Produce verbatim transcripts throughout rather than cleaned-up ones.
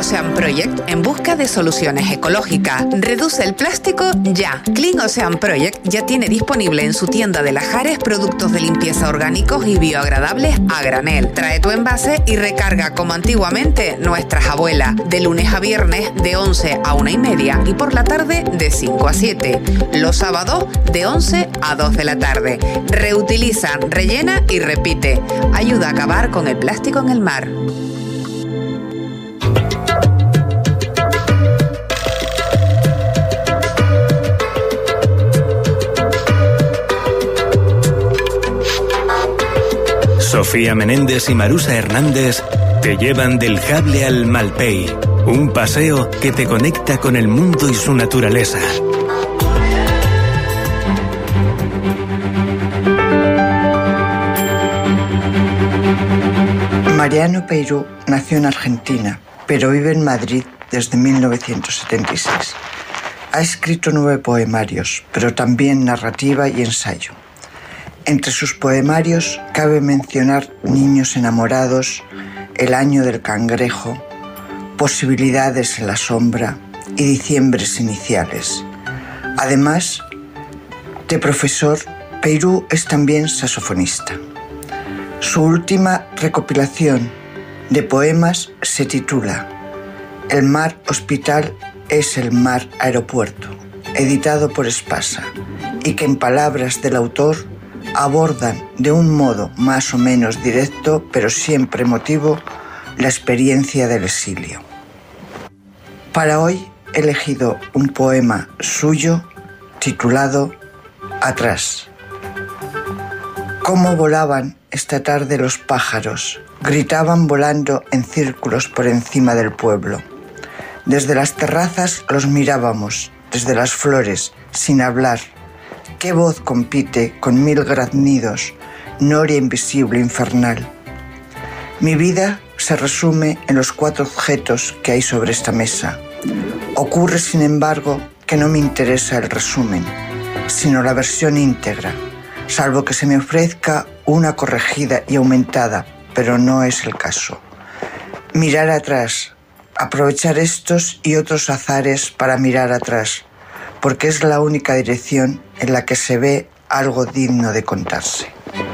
Ocean Project en busca de soluciones ecológicas. Reduce el plástico ya. Clean Ocean Project ya tiene disponible en su tienda de Lajares productos de limpieza orgánicos y biodegradables a granel. Trae tu envase y recarga como antiguamente nuestras abuelas. De lunes a viernes de once a una y media y por la tarde de cinco a siete. Los sábados de once a dos de la tarde. Reutiliza, rellena y repite. Ayuda a acabar con el plástico en el mar. Sofía Menéndez y Marusa Hernández te llevan del Jable al Malpey, un paseo que te conecta con el mundo y su naturaleza. Mariano Peiró nació en Argentina, pero vive en Madrid desde mil novecientos setenta y seis. Ha escrito nueve poemarios, pero también narrativa y ensayo. Entre sus poemarios cabe mencionar Niños enamorados, El año del cangrejo, Posibilidades en la sombra y Diciembres iniciales. Además de profesor, Peiró es también saxofonista. Su última recopilación de poemas se titula El mar hospital es el mar aeropuerto, editado por Espasa, y que en palabras del autor abordan de un modo más o menos directo, pero siempre emotivo, la experiencia del exilio. Para hoy he elegido un poema suyo titulado Atrás. Cómo volaban esta tarde los pájaros, gritaban volando en círculos por encima del pueblo. Desde las terrazas los mirábamos, desde las flores, sin hablar. ¿Qué voz compite con mil graznidos, noria invisible infernal? Mi vida se resume en los cuatro objetos que hay sobre esta mesa. Ocurre, sin embargo, que no me interesa el resumen, sino la versión íntegra, salvo que se me ofrezca una corregida y aumentada, pero no es el caso. Mirar atrás, aprovechar estos y otros azares para mirar atrás, porque es la única dirección en la que se ve algo digno de contarse.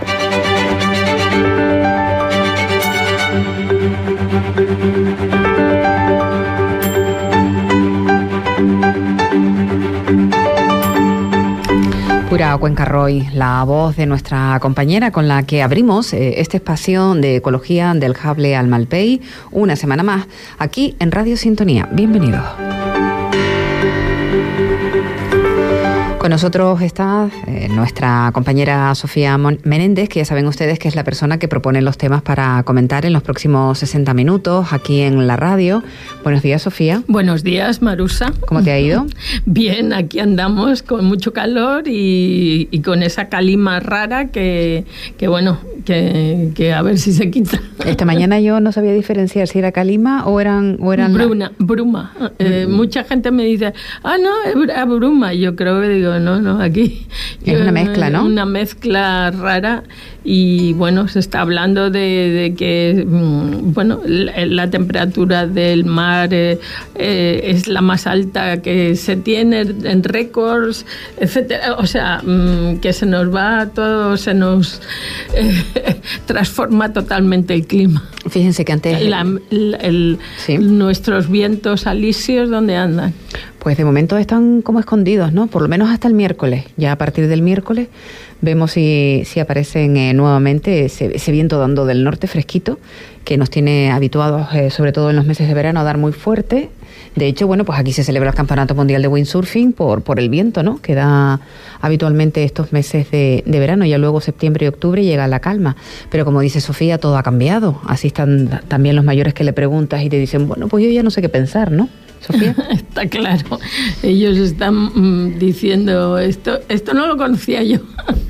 Pura Cuenca Roy, la voz de nuestra compañera con la que abrimos eh, este espacio de ecología del Jable al Malpey, una semana más, aquí en Radio Sintonía. Bienvenidos. Con nosotros está eh, nuestra compañera Sofía Menéndez, que ya saben ustedes que es la persona que propone los temas para comentar en los próximos sesenta minutos aquí en la radio. Buenos días, Sofía. Buenos días, Marusa. ¿Cómo te ha ido? Bien, aquí andamos con mucho calor y, y con esa calima rara que, que bueno, que, que a ver si se quita. Esta mañana yo no sabía diferenciar si era calima o eran... O eran Bruna, la... Bruma. Eh, mm. Mucha gente me dice, ah, no, es bruma. Yo creo que digo, no, no, aquí... Es yo, una mezcla, ¿no? Una mezcla rara y, bueno, se está hablando de, de que, bueno, la, la temperatura del mar eh, eh, es la más alta que se tiene en récords, etcétera. O sea, que se nos va todo, se nos eh, transforma totalmente el clima. Fíjense que antes... La, la, el, ¿sí? Nuestros vientos alisios, ¿dónde andan? Pues de momento están como escondidos, ¿no? Por lo menos hasta el miércoles. Ya a partir del miércoles vemos si, si aparecen eh, nuevamente ese, ese viento dando del norte fresquito, que nos tiene habituados, eh, sobre todo en los meses de verano, a dar muy fuerte. De hecho, bueno, pues aquí se celebra el Campeonato Mundial de Windsurfing por, por el viento, ¿no? Que da habitualmente estos meses de, de verano. Ya luego septiembre y octubre llega la calma. Pero como dice Sofía, todo ha cambiado. Así están también los mayores que le preguntas y te dicen, bueno, pues yo ya no sé qué pensar, ¿no? Sofía. Está claro. Ellos están mm, diciendo esto, esto no lo conocía yo.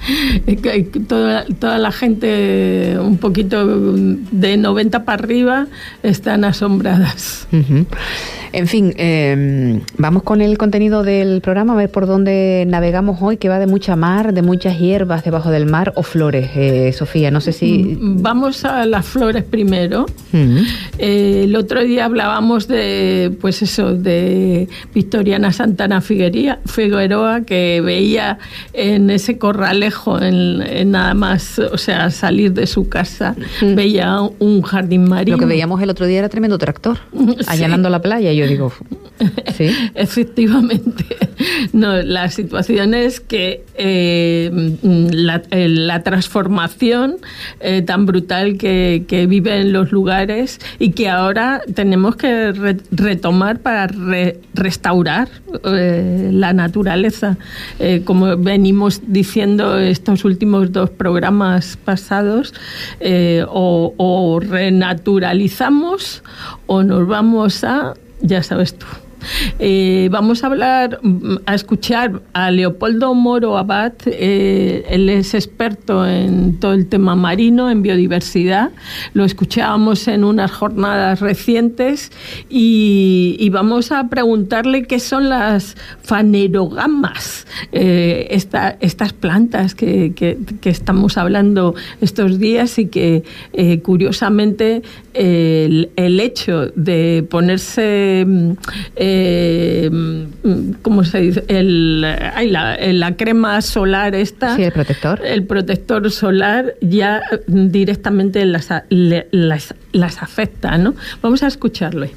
toda, toda la gente un poquito de noventa para arriba están asombradas. Uh-huh. En fin, eh, vamos con el contenido del programa, a ver por dónde navegamos hoy, que va de mucha mar, de muchas hierbas debajo del mar o flores. Eh, Sofía, no sé si... Vamos a las flores primero. Uh-huh. Eh, el otro día hablábamos de, pues eso, de Victoriana Santana Figuería, Figueroa, que veía en ese corralejo, en, en nada más, o sea, salir de su casa, uh-huh. veía un jardín marino. Lo que veíamos el otro día era tremendo tractor, sí. allanando la playa. Yo digo, ¿sí? Efectivamente. No, la situación es que eh, la, la transformación eh, tan brutal que, que viven los lugares y que ahora tenemos que re, retomar para re, restaurar eh, la naturaleza. Eh, como venimos diciendo estos últimos dos programas pasados, eh, o, o renaturalizamos o nos vamos a... Ya sabes tú. Eh, vamos a hablar, a escuchar a Leopoldo Moro Abad. Eh, él es experto en todo el tema marino, en biodiversidad. Lo escuchábamos en unas jornadas recientes y, y vamos a preguntarle qué son las fanerogamas, eh, esta, estas plantas que, que, que estamos hablando estos días y que eh, curiosamente eh, el, el hecho de ponerse eh, Eh, ¿cómo se dice? El, ay, la, la crema solar esta. Sí, el protector. El protector solar ya directamente las, las, las afecta, ¿no? Vamos a escucharle.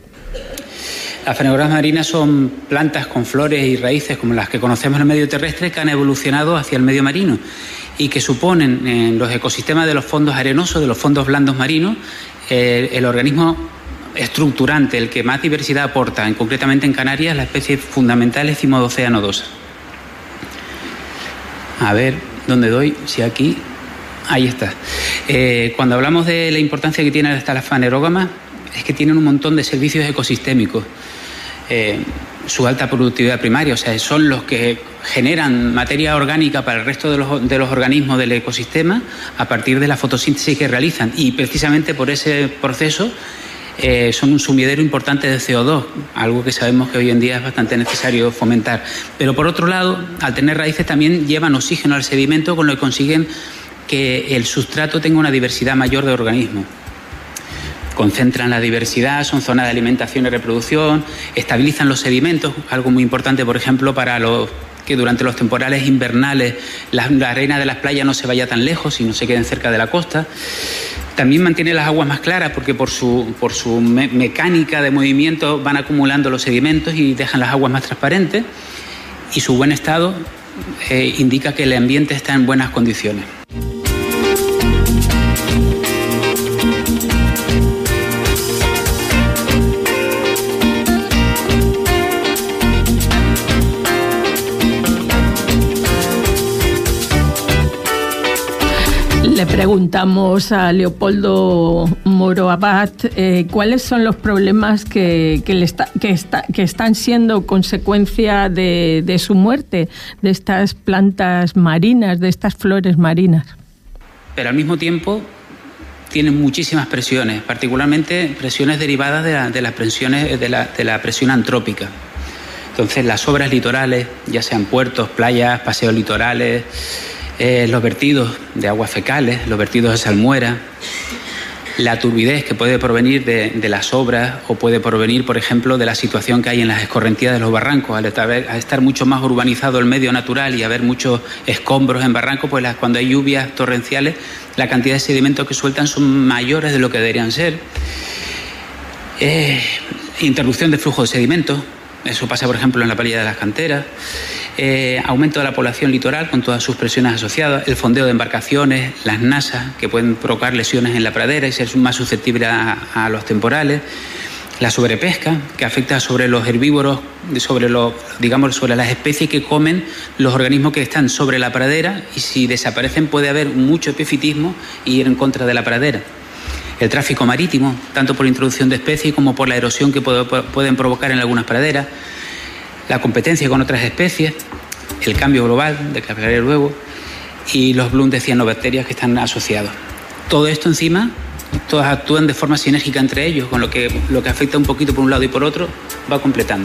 Las fanerogamas marinas son plantas con flores y raíces como las que conocemos en el medio terrestre que han evolucionado hacia el medio marino y que suponen en los ecosistemas de los fondos arenosos, de los fondos blandos marinos, eh, el organismo estructurante, el que más diversidad aporta, en, concretamente en Canarias, la especie fundamental es Cimodocea nodosa. A ver, ¿dónde doy? Si aquí, ahí está. Eh, cuando hablamos de la importancia que tienen estas las fanerógamas, es que tienen un montón de servicios ecosistémicos. Eh, su alta productividad primaria, o sea, son los que generan materia orgánica para el resto de los, de los organismos del ecosistema a partir de la fotosíntesis que realizan. Y precisamente por ese proceso Eh, son un sumidero importante de C O dos, algo que sabemos que hoy en día es bastante necesario fomentar. Pero por otro lado, al tener raíces también llevan oxígeno al sedimento, con lo que consiguen que el sustrato tenga una diversidad mayor de organismos. Concentran la diversidad, son zonas de alimentación y reproducción, estabilizan los sedimentos, algo muy importante, por ejemplo, para los que durante los temporales invernales la, la arena de las playas no se vaya tan lejos y no se queden cerca de la costa. También mantiene las aguas más claras porque por su, por su me- mecánica de movimiento van acumulando los sedimentos y dejan las aguas más transparentes, y su buen estado eh, indica que el ambiente está en buenas condiciones. Le preguntamos a Leopoldo Moro Abad eh, cuáles son los problemas que, que, le está, que, está, que están siendo consecuencia de, de su muerte, de estas plantas marinas, de estas flores marinas. Pero al mismo tiempo tienen muchísimas presiones, particularmente presiones derivadas de, la, de las presiones de la, de la presión antrópica. Entonces, las obras litorales, ya sean puertos, playas, paseos litorales, Eh, los vertidos de aguas fecales, los vertidos de salmuera, la turbidez que puede provenir de, de las obras o puede provenir, por ejemplo, de la situación que hay en las escorrentías de los barrancos. Al estar, al estar mucho más urbanizado el medio natural y haber muchos escombros en barrancos, pues las, cuando hay lluvias torrenciales, la cantidad de sedimentos que sueltan son mayores de lo que deberían ser. Eh, interrupción del flujo de sedimentos, eso pasa, por ejemplo, en la playa de las Canteras. Eh, aumento de la población litoral con todas sus presiones asociadas, el fondeo de embarcaciones, las nasas que pueden provocar lesiones en la pradera y ser más susceptibles a, a los temporales, la sobrepesca que afecta sobre los herbívoros, sobre los, digamos, sobre las especies que comen los organismos que están sobre la pradera, y si desaparecen puede haber mucho epifitismo y ir en contra de la pradera. el tráfico marítimo, tanto por introducción de especies como por la erosión que puede, pueden provocar en algunas praderas, la competencia con otras especies, el cambio global, de que hablaré luego, y los blooms de cianobacterias que están asociados. Todo esto encima, todas actúan de forma sinérgica entre ellos, con lo que, lo que afecta un poquito por un lado y por otro, va completando.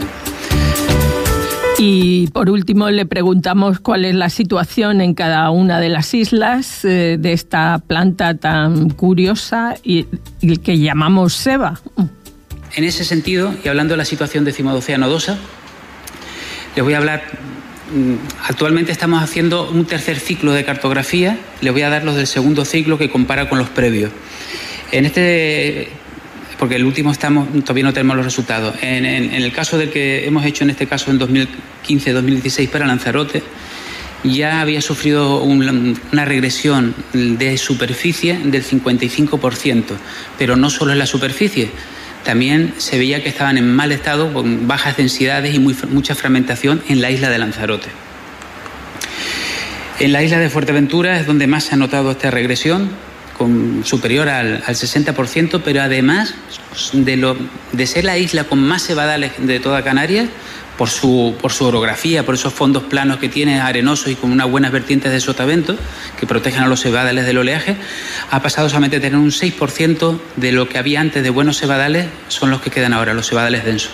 Y por último le preguntamos cuál es la situación en cada una de las islas eh, de esta planta tan curiosa y, y que llamamos seba. En ese sentido, y hablando de la situación decimodocea nodosa, les voy a hablar. Actualmente estamos haciendo un tercer ciclo de cartografía. Les voy a dar los del segundo ciclo que compara con los previos. En este, porque el último estamos todavía no tenemos los resultados. En, en, en el caso del que hemos hecho en este caso en dos mil quince dos mil dieciséis para Lanzarote, ya había sufrido un, una regresión de superficie del cincuenta y cinco por ciento, pero no solo en la superficie. También se veía que estaban en mal estado, con bajas densidades y muy, mucha fragmentación en la isla de Lanzarote. En la isla de Fuerteventura es donde más se ha notado esta regresión, con, superior al, al sesenta por ciento, pero además de, lo, de ser la isla con más cebadales de toda Canarias, por su, por su orografía, por esos fondos planos que tiene, arenosos y con unas buenas vertientes de sotavento que protegen a los cebadales del oleaje, ha pasado solamente a tener un seis por ciento de lo que había antes de buenos cebadales, son los que quedan ahora, los cebadales densos.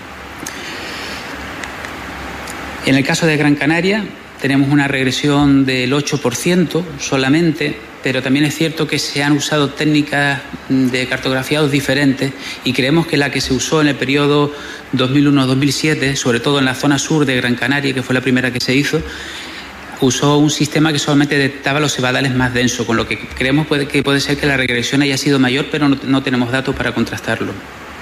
En el caso de Gran Canaria tenemos una regresión del ocho por ciento solamente, pero también es cierto que se han usado técnicas de cartografiados diferentes y creemos que la que se usó en el periodo dos mil uno dos mil siete, sobre todo en la zona sur de Gran Canaria, que fue la primera que se hizo, usó un sistema que solamente detectaba los cebadales más densos, con lo que creemos puede, que puede ser que la regresión haya sido mayor, pero no, no tenemos datos para contrastarlo.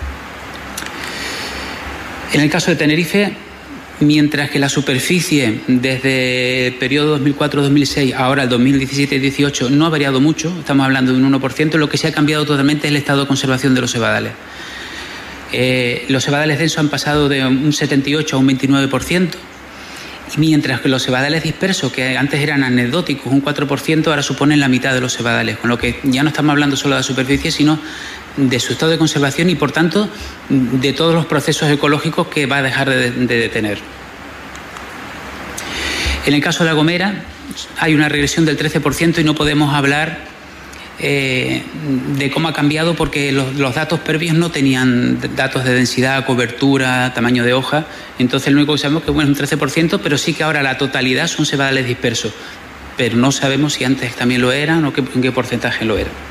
En el caso de Tenerife, mientras que la superficie desde el periodo dos mil cuatro dos mil seis, ahora el dos mil diecisiete dieciocho, no ha variado mucho, estamos hablando de un uno por ciento, lo que se ha cambiado totalmente es el estado de conservación de los cebadales. Eh, los cebadales densos han pasado de un setenta y ocho a un veintinueve por ciento, mientras que los cebadales dispersos, que antes eran anecdóticos, un cuatro por ciento, ahora suponen la mitad de los cebadales, con lo que ya no estamos hablando solo de la superficie, sino de su estado de conservación y, por tanto, de todos los procesos ecológicos que va a dejar de, de detener. En el caso de La Gomera hay una regresión del trece por ciento y no podemos hablar eh, de cómo ha cambiado porque los, los datos previos no tenían datos de densidad, cobertura, tamaño de hoja. Entonces lo único que sabemos es que bueno, es un trece por ciento, pero sí que ahora la totalidad son cebadales dispersos. Pero no sabemos si antes también lo eran o qué, en qué porcentaje lo era.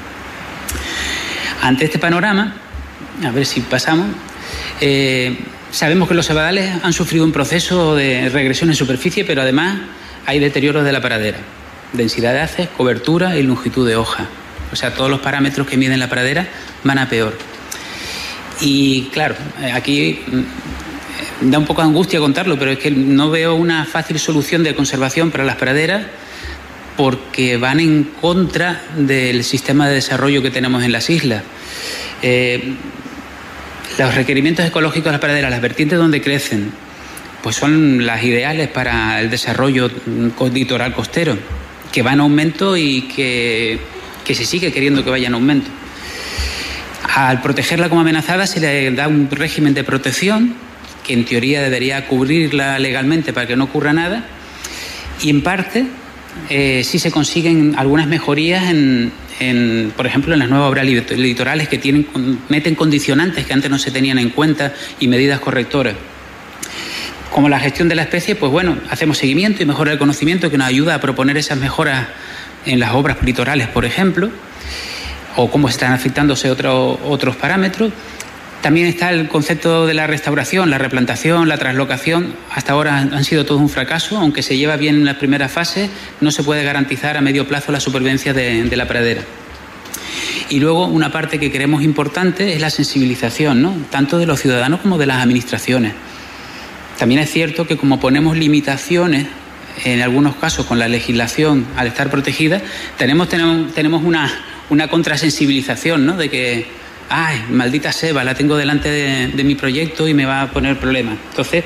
Ante este panorama, a ver si pasamos, eh, sabemos que los cebadales han sufrido un proceso de regresión en superficie, pero además hay deterioro de la pradera, densidad de haces, cobertura y longitud de hoja. O sea, todos los parámetros que miden la pradera van a peor. Y claro, aquí da un poco de angustia contarlo, pero es que no veo una fácil solución de conservación para las praderas, porque van en contra del sistema de desarrollo que tenemos en las islas. Eh, los requerimientos ecológicos de las praderas, las vertientes donde crecen, pues son las ideales para el desarrollo litoral costero, que va en aumento y que, que se sigue queriendo que vaya en aumento. Al protegerla como amenazada se le da un régimen de protección que en teoría debería cubrirla legalmente para que no ocurra nada, y en parte Eh, sí se consiguen algunas mejorías, en, en, por ejemplo, en las nuevas obras litorales que tienen, meten condicionantes que antes no se tenían en cuenta y medidas correctoras. Como la gestión de la especie, pues bueno, hacemos seguimiento y mejora el conocimiento que nos ayuda a proponer esas mejoras en las obras litorales, por ejemplo, o cómo están afectándose otro, otros parámetros. También está el concepto de la restauración, la replantación, la traslocación. Hasta ahora han sido todo un fracaso. Aunque se lleva bien en las primeras fases, no se puede garantizar a medio plazo la supervivencia de, de la pradera. Y luego una parte que creemos importante es la sensibilización, ¿no? Tanto de los ciudadanos como de las administraciones. También es cierto que como ponemos limitaciones, en algunos casos con la legislación al estar protegida, tenemos, tenemos, tenemos una, una contrasensibilización, ¿no? De que ay, maldita seba, la tengo delante de, de mi proyecto y me va a poner problemas. Entonces,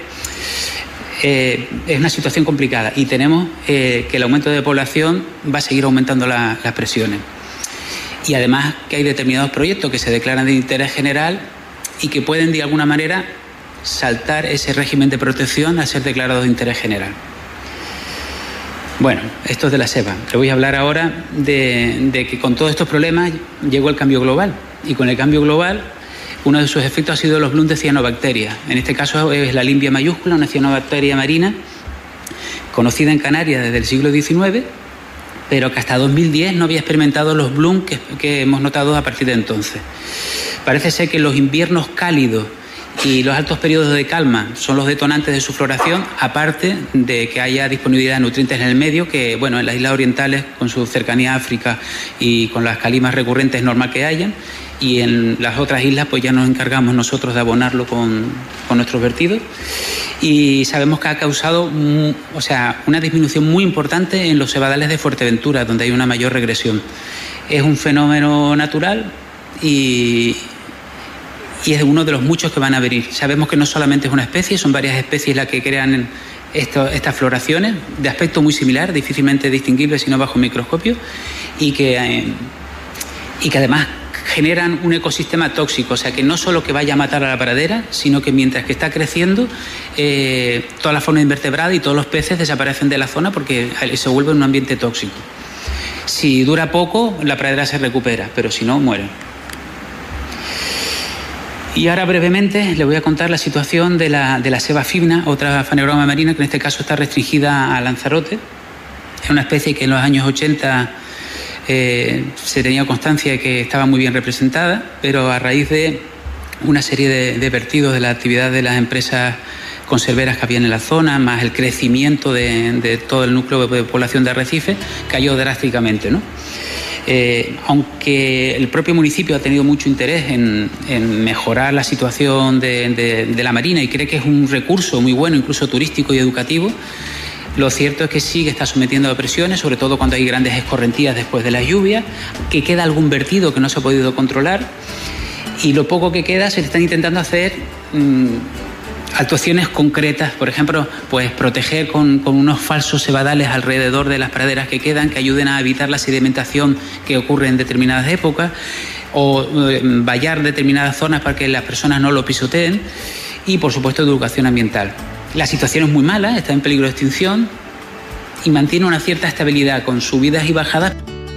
eh, es una situación complicada y tenemos eh, que el aumento de población va a seguir aumentando la, las presiones. y además que hay determinados proyectos que se declaran de interés general y que pueden de alguna manera saltar ese régimen de protección al ser declarados de interés general. Bueno, esto es de la selva. Le voy a hablar ahora de, de que con todos estos problemas llegó el cambio global, y con el cambio global uno de sus efectos ha sido los blooms de cianobacterias. En este caso es la limbia mayúscula, una cianobacteria marina conocida en Canarias desde el siglo diecinueve, pero que hasta dos mil diez no había experimentado los blooms que, que hemos notado a partir de entonces. Parece ser que los inviernos cálidos y los altos periodos de calma son los detonantes de su floración, aparte de que haya disponibilidad de nutrientes en el medio, que bueno, en las islas orientales, con su cercanía a África y con las calimas recurrentes es normal que hayan, y en las otras islas pues ya nos encargamos nosotros de abonarlo con, con nuestros vertidos, y sabemos que ha causado o sea, una disminución muy importante en los cebadales de Fuerteventura, donde hay una mayor regresión. Es un fenómeno natural y y es uno de los muchos que van a venir. Sabemos que no solamente es una especie, son varias especies las que crean esto, estas floraciones, de aspecto muy similar, difícilmente distinguible si no bajo microscopio, y que, eh, y que además generan un ecosistema tóxico, o sea que no solo que vaya a matar a la pradera, sino que mientras que está creciendo, eh, toda la fauna invertebrada y todos los peces desaparecen de la zona porque se vuelve un ambiente tóxico. Si dura poco, la pradera se recupera, pero si no, muere. Y ahora brevemente les voy a contar la situación de la, de la ceba fibna, otra fanerógama marina que en este caso está restringida a Lanzarote. Es una especie que en los años ochenta eh, se tenía constancia de que estaba muy bien representada, pero a raíz de una serie de, de vertidos de la actividad de las empresas conserveras que habían en la zona, más el crecimiento de, de todo el núcleo de población de arrecife, cayó drásticamente, ¿no? Eh, aunque el propio municipio ha tenido mucho interés en, en mejorar la situación de, de, de la marina y cree que es un recurso muy bueno, incluso turístico y educativo, lo cierto es que sí que está sometiendo a presiones, sobre todo cuando hay grandes escorrentías después de las lluvias, que queda algún vertido que no se ha podido controlar, y lo poco que queda se le están intentando hacer mmm, actuaciones concretas, por ejemplo, pues proteger con, con unos falsos cebadales alrededor de las praderas que quedan, que ayuden a evitar la sedimentación que ocurre en determinadas épocas, o eh, vallar determinadas zonas para que las personas no lo pisoteen, y por supuesto educación ambiental. La situación es muy mala, está en peligro de extinción y mantiene una cierta estabilidad con subidas y bajadas.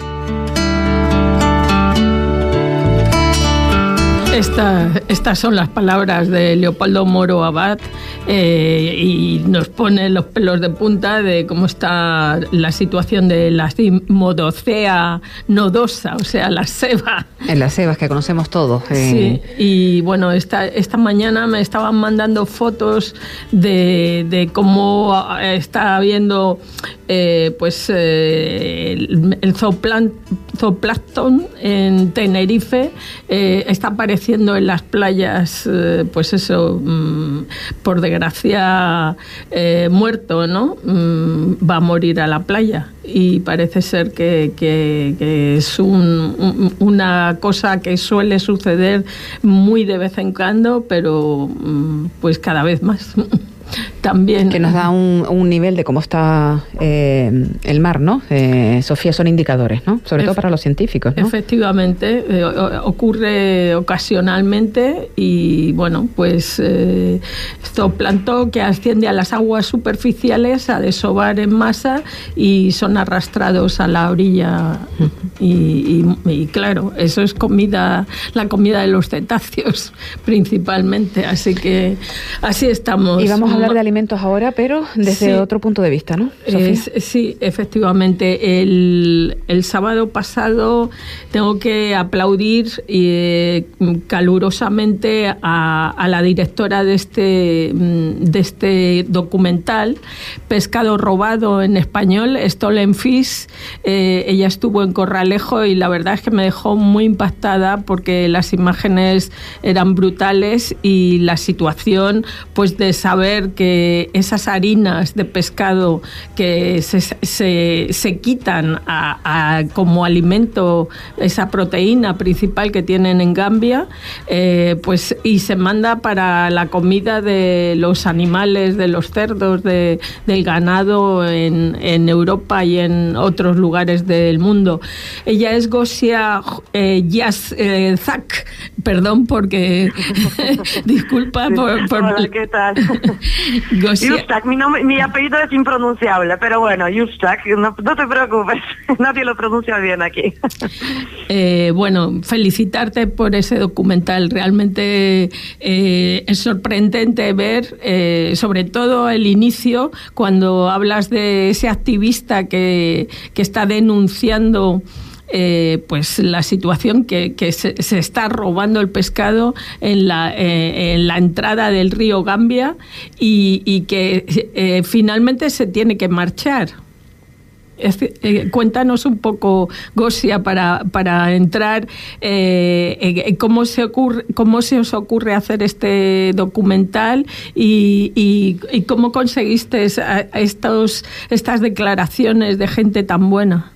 Esta, estas son las palabras de Leopoldo Moro Abad, eh, y nos pone los pelos de punta de cómo está la situación de la Cimodocea nodosa, o sea, la ceba. En las cebas que conocemos todos. Sí, Eh. y bueno, esta, esta mañana me estaban mandando fotos de, de cómo está habiendo eh, pues eh, el, el zooplancton en Tenerife, eh, está apareciendo en las playas, eh, pues eso, mmm, por desgracia, eh, muerto, ¿no? Mm, va a morir a la playa, y parece ser que, que, que es un, un, una cosa que suele suceder muy de vez en cuando, pero mm, pues cada vez más. También. Que nos da un, un nivel de cómo está eh, el mar, ¿no? Eh, Sofía, son indicadores, ¿no? Sobre todo para los científicos, ¿no? Efectivamente, eh, ocurre ocasionalmente, y bueno, pues eh, zooplancton que asciende a las aguas superficiales a desovar en masa y son arrastrados a la orilla. y, y, y claro, eso es comida, la comida de los cetáceos principalmente, así que así estamos. Y vamos a hablar de alimentos ahora, pero desde sí. otro punto de vista, ¿no, Sofía? Es, sí, efectivamente. El, el sábado pasado tengo que aplaudir eh, calurosamente a, a la directora de este, de este documental, Pescado robado en español, Stolen Fish. Eh, ella estuvo en Corralejo y la verdad es que me dejó muy impactada porque las imágenes eran brutales y la situación, pues de saber que de esas harinas de pescado que se, se, se quitan a, a, como alimento, esa proteína principal que tienen en Gambia, eh, pues y se manda para la comida de los animales, de los cerdos, de, del ganado en, en Europa y en otros lugares del mundo. Ella es Gosia eh, Yazak, perdón porque disculpa por, por... Hola, ¿qué tal? Yazak, mi, nombre, mi apellido es impronunciable, pero bueno, Yazak, no, no te preocupes, nadie lo pronuncia bien aquí. Eh, bueno, felicitarte por ese documental, realmente eh, es sorprendente ver, eh, sobre todo el inicio, cuando hablas de ese activista que, que está denunciando Eh, pues la situación que, que se, se está robando el pescado en la, eh, en la entrada del río Gambia y, y que eh, finalmente se tiene que marchar. Es, eh, cuéntanos un poco, Gosia, para, para entrar, eh, eh, cómo se ocurre, cómo se os ocurre hacer este documental y, y, y cómo conseguiste estos, estas declaraciones de gente tan buena.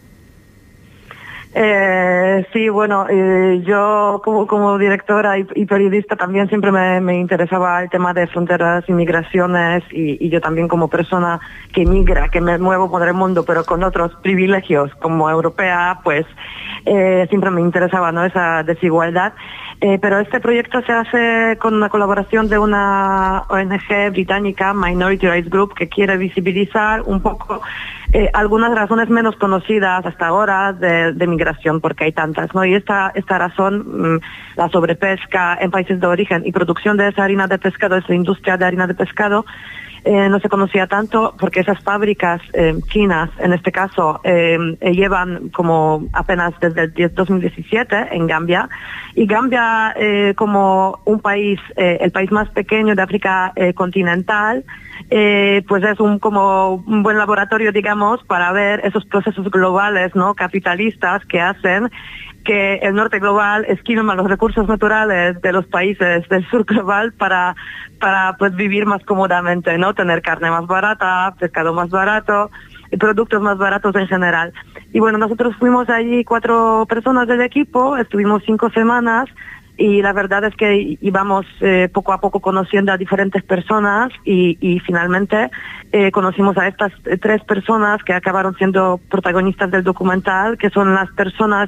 Eh, sí, bueno, eh, yo como, como directora y, y periodista también siempre me, me interesaba el tema de fronteras y migraciones y, y yo también como persona que migra, que me muevo por el mundo pero con otros privilegios como europea, pues eh, siempre me interesaba, ¿no?, esa desigualdad. Eh, pero este proyecto se hace con una colaboración de una O N G británica, Minority Rights Group, que quiere visibilizar un poco eh, algunas razones menos conocidas hasta ahora de, de migración, porque hay tantas, ¿no? Y esta, esta razón, mmm, la sobrepesca en países de origen y producción de esa harina de pescado, esa industria de harina de pescado, Eh, no se conocía tanto porque esas fábricas eh, chinas, en este caso, eh, eh, llevan como apenas desde el dos mil diecisiete en Gambia, y Gambia eh, como un país, eh, el país más pequeño de África eh, continental, eh, pues es un como un buen laboratorio, digamos, para ver esos procesos globales, ¿no?, capitalistas que hacen que el norte global esquilma los recursos naturales de los países del sur global para, para pues vivir más cómodamente, ¿no? Tener carne más barata, pescado más barato y productos más baratos en general. Y bueno, nosotros fuimos allí cuatro personas del equipo, estuvimos cinco semanas y la verdad es que íbamos eh, poco a poco conociendo a diferentes personas y, y finalmente eh, conocimos a estas tres personas que acabaron siendo protagonistas del documental, que son las personas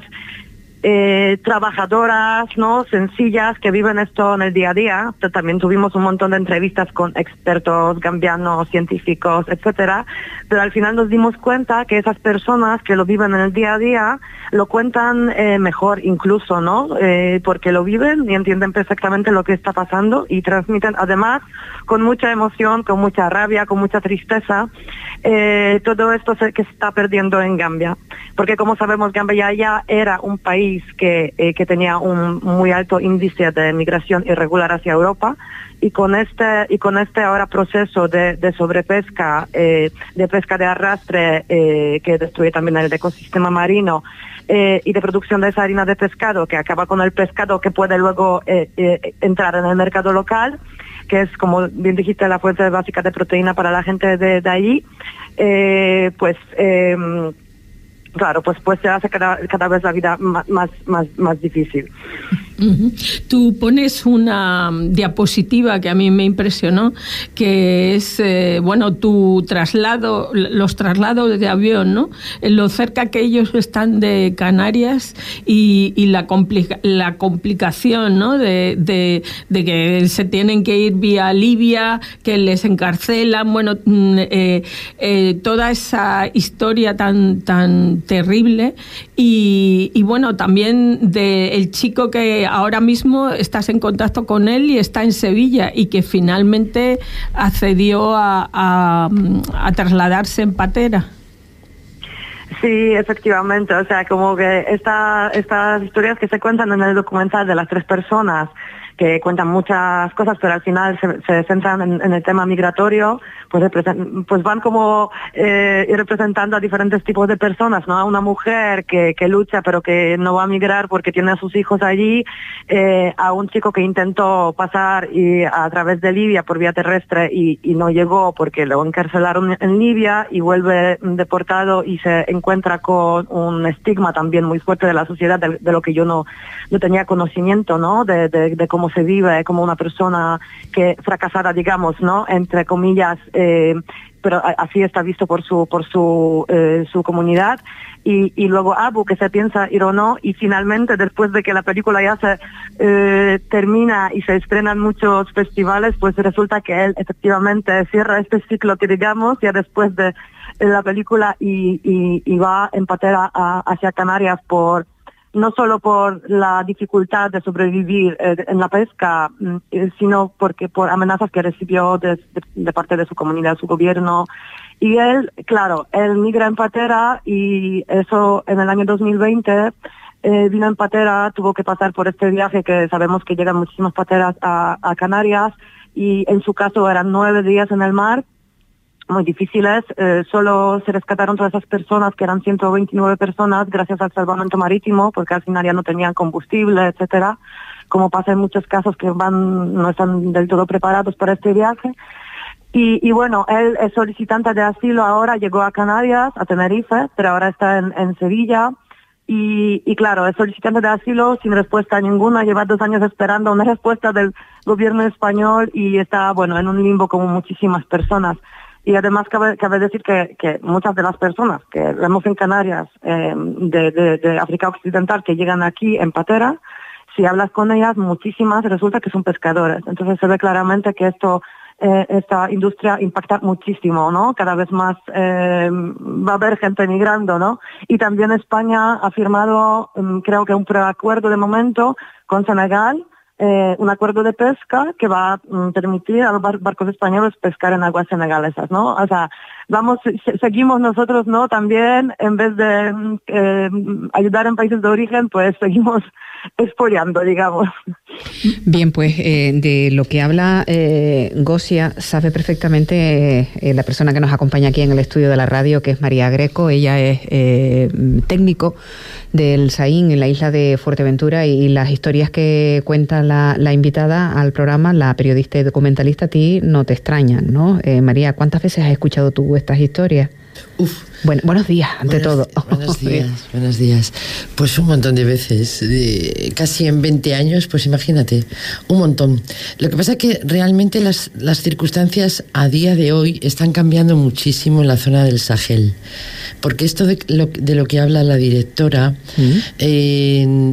Eh, trabajadoras, ¿no?, sencillas, que viven esto en el día a día. También tuvimos un montón de entrevistas con expertos gambianos, científicos, etcétera, pero al final nos dimos cuenta que esas personas que lo viven en el día a día lo cuentan eh, mejor incluso, ¿no?, eh, porque lo viven y entienden perfectamente lo que está pasando y transmiten además con mucha emoción, con mucha rabia, con mucha tristeza, eh, todo esto se, que se está perdiendo en Gambia, porque como sabemos Gambia ya era un país que, eh, que tenía un muy alto índice de migración irregular hacia Europa, y con este y con este ahora proceso de, de sobrepesca, eh, de pesca de arrastre, eh, que destruye también el ecosistema marino, eh, y de producción de esa harina de pescado que acaba con el pescado que puede luego eh, eh, entrar en el mercado local, que es, como bien dijiste, la fuente básica de proteína para la gente de, de allí, eh, pues eh, claro, pues pues se hace cada, cada vez la vida más, más, más, más difícil. Uh-huh. Tú pones una diapositiva que a mí me impresionó, que es, eh, bueno, tu traslado, los traslados de avión, ¿no? Lo cerca que ellos están de Canarias y, y la, complica- la complicación, ¿no?, de, de, de que se tienen que ir vía Libia, que les encarcelan, bueno, eh, eh, toda esa historia tan, tan terrible y, y bueno, también del chico que ahora mismo estás en contacto con él y está en Sevilla y que finalmente accedió a, a, a trasladarse en patera. Sí, efectivamente, o sea, como que esta, estas historias que se cuentan en el documental de las tres personas que cuentan muchas cosas, pero al final se, se centran en, en el tema migratorio, pues, pues van como eh, representando a diferentes tipos de personas, ¿no? A una mujer que, que lucha pero que no va a migrar porque tiene a sus hijos allí, eh, a un chico que intentó pasar y, a través de Libia por vía terrestre y, y no llegó porque lo encarcelaron en Libia y vuelve deportado y se encuentra con un estigma también muy fuerte de la sociedad, de, de lo que yo no, no tenía conocimiento, ¿no? De, de, de cómo se vive como una persona que fracasada, digamos, ¿no? Entre comillas, eh, pero así está visto por su por su eh, su comunidad. Y, y luego Abu, que se piensa ir o no, y finalmente después de que la película ya se eh, termina y se estrenan muchos festivales, pues resulta que él efectivamente cierra este ciclo que digamos ya después de, de la película y, y, y va en patera a, hacia Canarias por no solo por la dificultad de sobrevivir eh, en la pesca, eh, sino porque por amenazas que recibió de, de, de parte de su comunidad, su gobierno. Y él, claro, él migra en patera y eso en el año dos mil veinte eh, vino en patera, tuvo que pasar por este viaje que sabemos que llegan muchísimas pateras a, a Canarias y en su caso eran nueve días en el mar, muy difíciles, eh, solo se rescataron todas esas personas, que eran ciento veintinueve personas, gracias al salvamento marítimo, porque al final ya no tenían combustible, etcétera, como pasa en muchos casos que van no están del todo preparados para este viaje. Y, y bueno, él es solicitante de asilo ahora, llegó a Canarias, a Tenerife, pero ahora está en, en Sevilla. Y, y claro, es solicitante de asilo sin respuesta ninguna, lleva dos años esperando una respuesta del gobierno español y está, bueno, en un limbo como muchísimas personas. Y además cabe, cabe decir que, que muchas de las personas que vemos en Canarias eh, de, de, de África Occidental que llegan aquí en patera, si hablas con ellas, muchísimas resulta que son pescadores. Entonces se ve claramente que esto, eh, esta industria impacta muchísimo, ¿no? Cada vez más eh, va a haber gente migrando, ¿no? Y también España ha firmado, um, creo que un preacuerdo de momento con Senegal, Eh, un acuerdo de pesca que va a mm, permitir a los bar- barcos españoles pescar en aguas senegalesas, ¿no? O sea, vamos, se- seguimos nosotros, ¿no? También, en vez de mm, eh, ayudar en países de origen, pues seguimos expoliando, digamos. Bien, pues eh, de lo que habla eh, Gosia sabe perfectamente eh, la persona que nos acompaña aquí en el estudio de la radio, que es María Greco. Ella es eh, técnico del Saín en la isla de Fuerteventura y las historias que cuenta la, la invitada al programa, la periodista y documentalista, a ti no te extrañan, ¿no? Eh, María, ¿cuántas veces has escuchado tú estas historias? Uf. Bueno, buenos días, ante buenos, todo. Buenos días, buenos días. Pues un montón de veces, de, casi en veinte años, pues imagínate, un montón. Lo que pasa es que realmente las, las circunstancias a día de hoy están cambiando muchísimo en la zona del Sahel. Porque esto de lo, de lo que habla la directora, ¿Mm? en,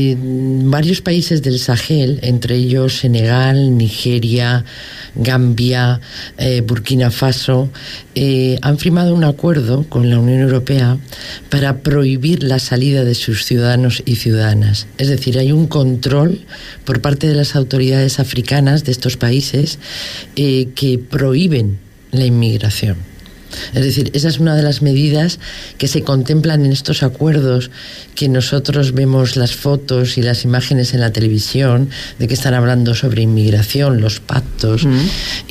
en varios países del Sahel, entre ellos Senegal, Nigeria, Gambia, eh, Burkina Faso, eh, han firmado un acuerdo con la Unión Europea para prohibir la salida de sus ciudadanos y ciudadanas. Es decir, hay un control por parte de las autoridades africanas de estos países eh, que prohíben la inmigración. Es decir, esa es una de las medidas que se contemplan en estos acuerdos, que nosotros vemos las fotos y las imágenes en la televisión de que están hablando sobre inmigración, los pactos, mm.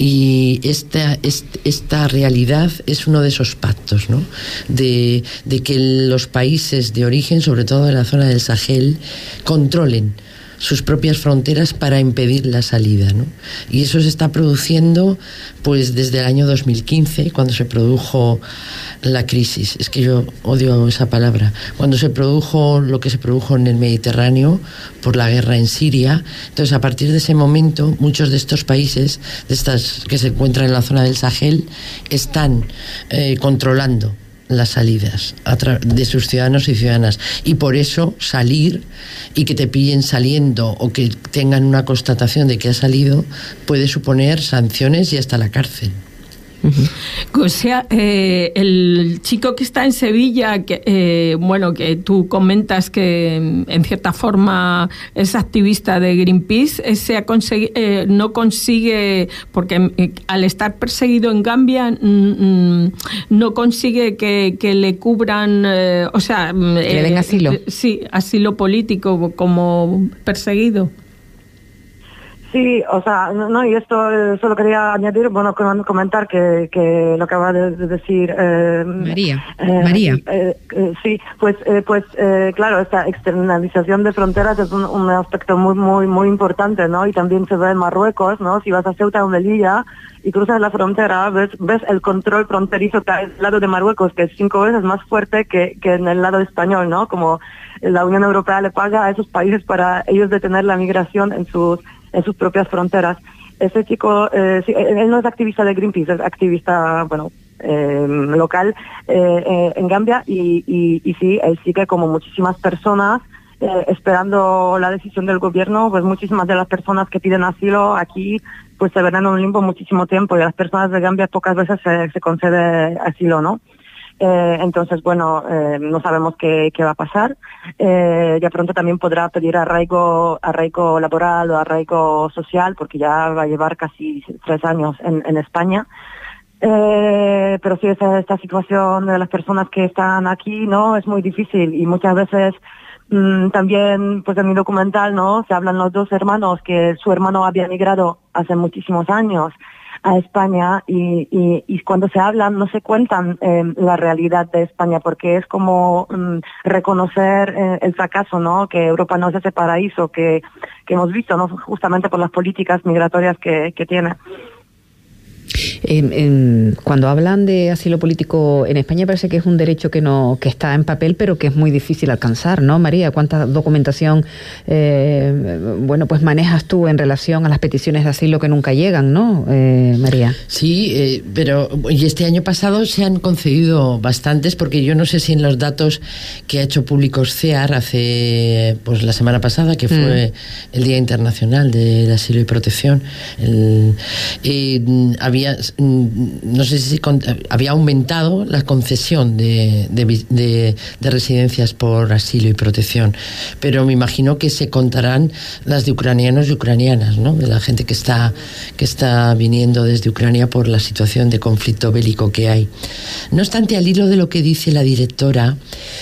y esta, esta realidad es uno de esos pactos, ¿no? De, de que los países de origen, sobre todo en la zona del Sahel, controlen sus propias fronteras para impedir la salida, ¿no? Y eso se está produciendo pues desde el año dos mil quince, cuando se produjo la crisis. Es que yo odio esa palabra. Cuando se produjo lo que se produjo en el Mediterráneo por la guerra en Siria. Entonces, a partir de ese momento, muchos de estos países, de estas que se encuentran en la zona del Sahel, están eh, controlando las salidas de sus ciudadanos y ciudadanas, y por eso salir y que te pillen saliendo o que tengan una constatación de que has salido puede suponer sanciones y hasta la cárcel. O sea, eh, el chico que está en Sevilla, que eh, bueno, que tú comentas que en cierta forma es activista de Greenpeace, ese ha consegui- eh, no consigue, porque eh, al estar perseguido en Gambia mm, no consigue que, que le cubran, eh, o sea, que le den asilo. Eh, sí, asilo político como perseguido. Sí, o sea, no, no, y esto eh, solo quería añadir, bueno, comentar que, que lo que acaba de, de decir eh, María. Eh, María. Eh, eh, sí, pues, eh, pues eh, claro, esta externalización de fronteras es un, un aspecto muy, muy, muy importante, ¿no? Y también se ve en Marruecos, ¿no? Si vas a Ceuta o Melilla y cruzas la frontera, ves, ves el control fronterizo que hay del lado de Marruecos, que es cinco veces más fuerte que, que en el lado español, ¿no? Como la Unión Europea le paga a esos países para ellos detener la migración en sus en sus propias fronteras. Ese chico, eh, sí, él no es activista de Greenpeace, es activista, bueno, eh, local eh, eh, en Gambia y, y, y sí, él sigue como muchísimas personas eh, esperando la decisión del gobierno, pues muchísimas de las personas que piden asilo aquí pues se verán en un limbo muchísimo tiempo y a las personas de Gambia pocas veces se, se concede asilo, ¿no? Eh, entonces, bueno, eh, no sabemos qué, qué va a pasar. Eh, ya pronto también podrá pedir arraigo, arraigo laboral o arraigo social, porque ya va a llevar casi tres años en, en España. Eh, pero sí, esta, esta situación de las personas que están aquí, ¿no? Es muy difícil y muchas veces mmm, también, pues en mi documental, ¿no? Se hablan los dos hermanos que su hermano había migrado hace muchísimos años a España y, y, y cuando se hablan no se cuentan eh, la realidad de España porque es como mm, reconocer eh, el fracaso, ¿no? Que Europa no es ese paraíso que, que hemos visto, ¿no? Justamente por las políticas migratorias que, que tiene. Eh, eh, cuando hablan de asilo político en España parece que es un derecho que no que está en papel pero que es muy difícil alcanzar, ¿no, María? ¿Cuánta documentación eh, bueno pues manejas tú en relación a las peticiones de asilo que nunca llegan, ¿no, eh, María? Sí, eh, pero y este año pasado se han concedido bastantes porque yo no sé si en los datos que ha hecho públicos CEAR hace pues la semana pasada que fue mm. el Día Internacional del Asilo y Protección el, eh, había no sé si había aumentado la concesión de, de, de, de residencias por asilo y protección, pero me imagino que se contarán las de ucranianos y ucranianas, ¿no? De la gente que está que está viniendo desde Ucrania por la situación de conflicto bélico que hay. No obstante, al hilo de lo que dice la directora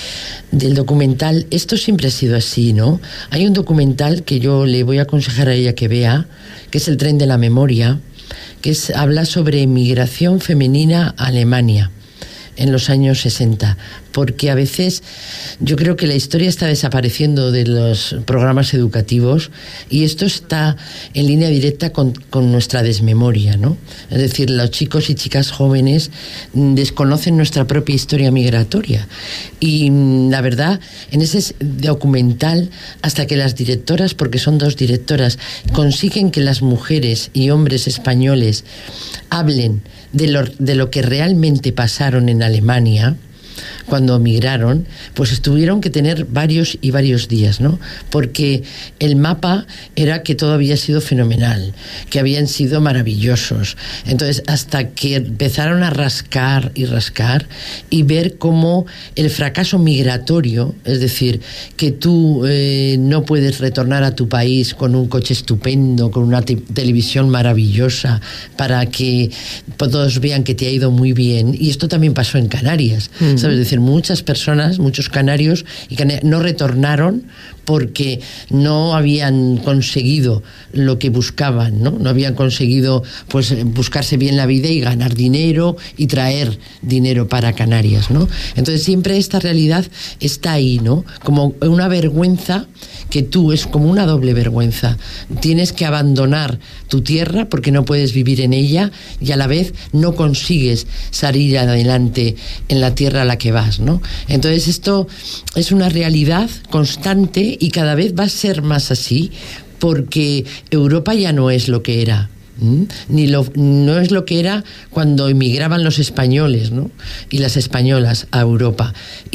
del documental, esto siempre ha sido así, ¿no? Hay un documental que yo le voy a aconsejar a ella que vea, que es El tren de la memoria, que es, habla sobre migración femenina a Alemania en los años sesenta, porque a veces yo creo que la historia está desapareciendo de los programas educativos y esto está en línea directa con, con nuestra desmemoria, ¿no? Es decir, los chicos y chicas jóvenes desconocen nuestra propia historia migratoria y la verdad, en ese documental, hasta que las directoras, porque son dos directoras, consiguen que las mujeres y hombres españoles hablen de lo, de lo que realmente pasaron en Alemania cuando migraron, pues tuvieron que tener varios y varios días, ¿no? Porque el mapa era que todo había sido fenomenal, que habían sido maravillosos. Entonces, hasta que empezaron a rascar y rascar y ver cómo el fracaso migratorio, es decir, que tú eh, no puedes retornar a tu país con un coche estupendo, con una te- televisión maravillosa, para que todos vean que te ha ido muy bien. Y esto también pasó en Canarias, mm. ¿sabes? Es decir, muchas personas, muchos canarios y canarias no retornaron porque no habían conseguido lo que buscaban, ¿no? No habían conseguido pues buscarse bien la vida y ganar dinero y traer dinero para Canarias, ¿no? Entonces siempre esta realidad está ahí, ¿no? Como una vergüenza que tú, es como una doble vergüenza. Tienes que abandonar tu tierra porque no puedes vivir en ella y a la vez no consigues salir adelante en la tierra a la que vas, ¿no? Entonces esto es una realidad constante y cada vez va a ser más así porque Europa ya no es lo que era. ¿Mm? Ni lo, no es lo que era cuando emigraban los españoles, ¿no? Y las españolas a Europa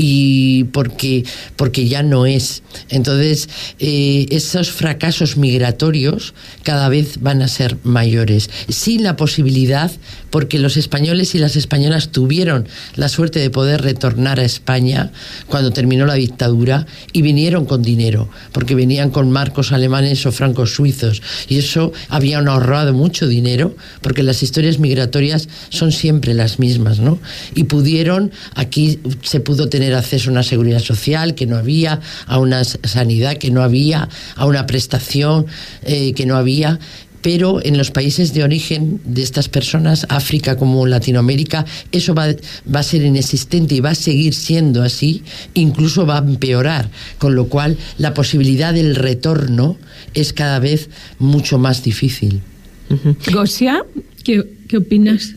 y porque, porque ya no es. Entonces eh, esos fracasos migratorios cada vez van a ser mayores, sin la posibilidad, porque los españoles y las españolas tuvieron la suerte de poder retornar a España cuando terminó la dictadura y vinieron con dinero, porque venían con marcos alemanes o francos suizos y eso habían ahorrado mucho dinero, porque las historias migratorias son siempre las mismas, ¿no? Y pudieron, aquí se pudo tener acceso a una seguridad social que no había, a una sanidad que no había, a una prestación eh, que no había, pero en los países de origen de estas personas, África como Latinoamérica, eso va, va a ser inexistente y va a seguir siendo así, incluso va a empeorar, con lo cual la posibilidad del retorno es cada vez mucho más difícil. Uh-huh. Gosia, ¿qué, qué opinas?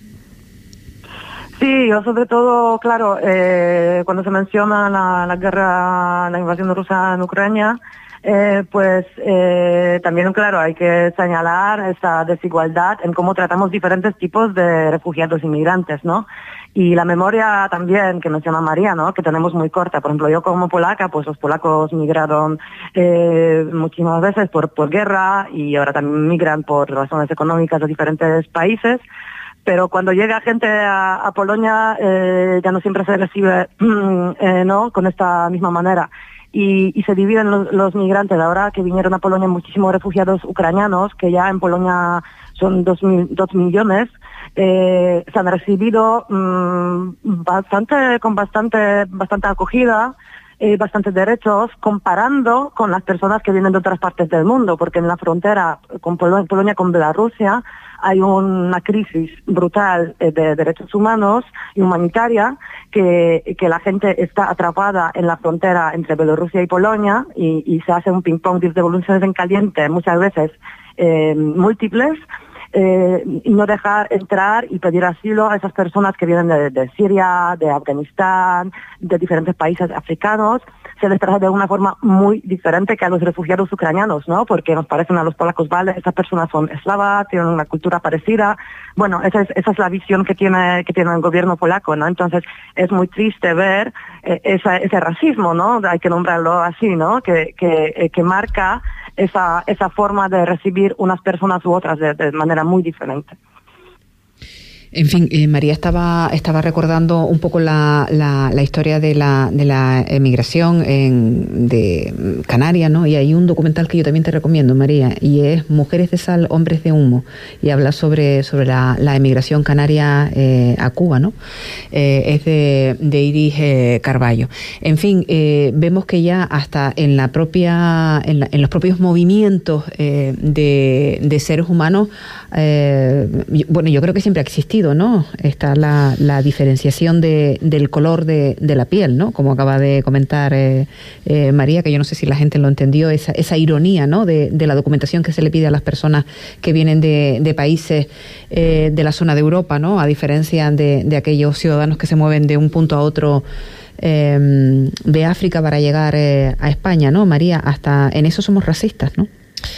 Sí, yo sobre todo, claro, eh, cuando se menciona la, la guerra, la invasión rusa en Ucrania, eh, pues eh, también, claro, hay que señalar esa desigualdad en cómo tratamos diferentes tipos de refugiados inmigrantes, ¿no? Y la memoria también que menciona María, ¿no? Que tenemos muy corta. Por ejemplo, yo como polaca, pues los polacos migraron eh, muchísimas veces por, por guerra y ahora también migran por razones económicas a diferentes países. Pero cuando llega gente a, a Polonia, eh, ya no siempre se recibe eh, ¿no? con esta misma manera. Y, y se dividen los, los migrantes. Ahora que vinieron a Polonia muchísimos refugiados ucranianos, que ya en Polonia son dos, mil, dos millones, eh, se han recibido mmm, bastante, con bastante, bastante acogida, eh, bastantes derechos, comparando con las personas que vienen de otras partes del mundo, porque en la frontera con Polonia, Polonia con Bielorrusia hay una crisis brutal de derechos humanos y humanitaria, que, que la gente está atrapada en la frontera entre Bielorrusia y Polonia y, y se hace un ping-pong de devoluciones en caliente, muchas veces eh, múltiples, eh, y no dejar entrar y pedir asilo a esas personas que vienen de, de Siria, de Afganistán, de diferentes países africanos. Se les trata de una forma muy diferente que a los refugiados ucranianos, ¿no? Porque nos parecen a los polacos, vale, estas personas son eslavas, tienen una cultura parecida. Bueno, esa es, esa es la visión que tiene, que tiene el gobierno polaco, ¿no? Entonces, es muy triste ver eh, esa, ese racismo, ¿no? Hay que nombrarlo así, ¿no? Que, que, eh, que marca esa, esa forma de recibir unas personas u otras de, de manera muy diferente. En fin, eh, María estaba estaba recordando un poco la, la, la historia de la de la emigración en, de Canarias, ¿no? Y hay un documental que yo también te recomiendo, María, y es Mujeres de Sal, Hombres de Humo, y habla sobre sobre la, la emigración canaria eh, a Cuba, ¿no? Eh, es de, de Iris eh, Carballo. En fin, eh, vemos que ya hasta en la propia en, la, en los propios movimientos eh, de, de seres humanos, eh, bueno, yo creo que siempre ha existido, ¿no? Está la, la diferenciación de, del color de, de la piel, ¿no? Como acaba de comentar eh, eh, María, que yo no sé si la gente lo entendió, esa, esa ironía, ¿no? De, de la documentación que se le pide a las personas que vienen de, de países eh, de la zona de Europa, ¿no? A diferencia de, de aquellos ciudadanos que se mueven de un punto a otro eh, de África para llegar eh, a España, ¿no? María, hasta en eso somos racistas, ¿no?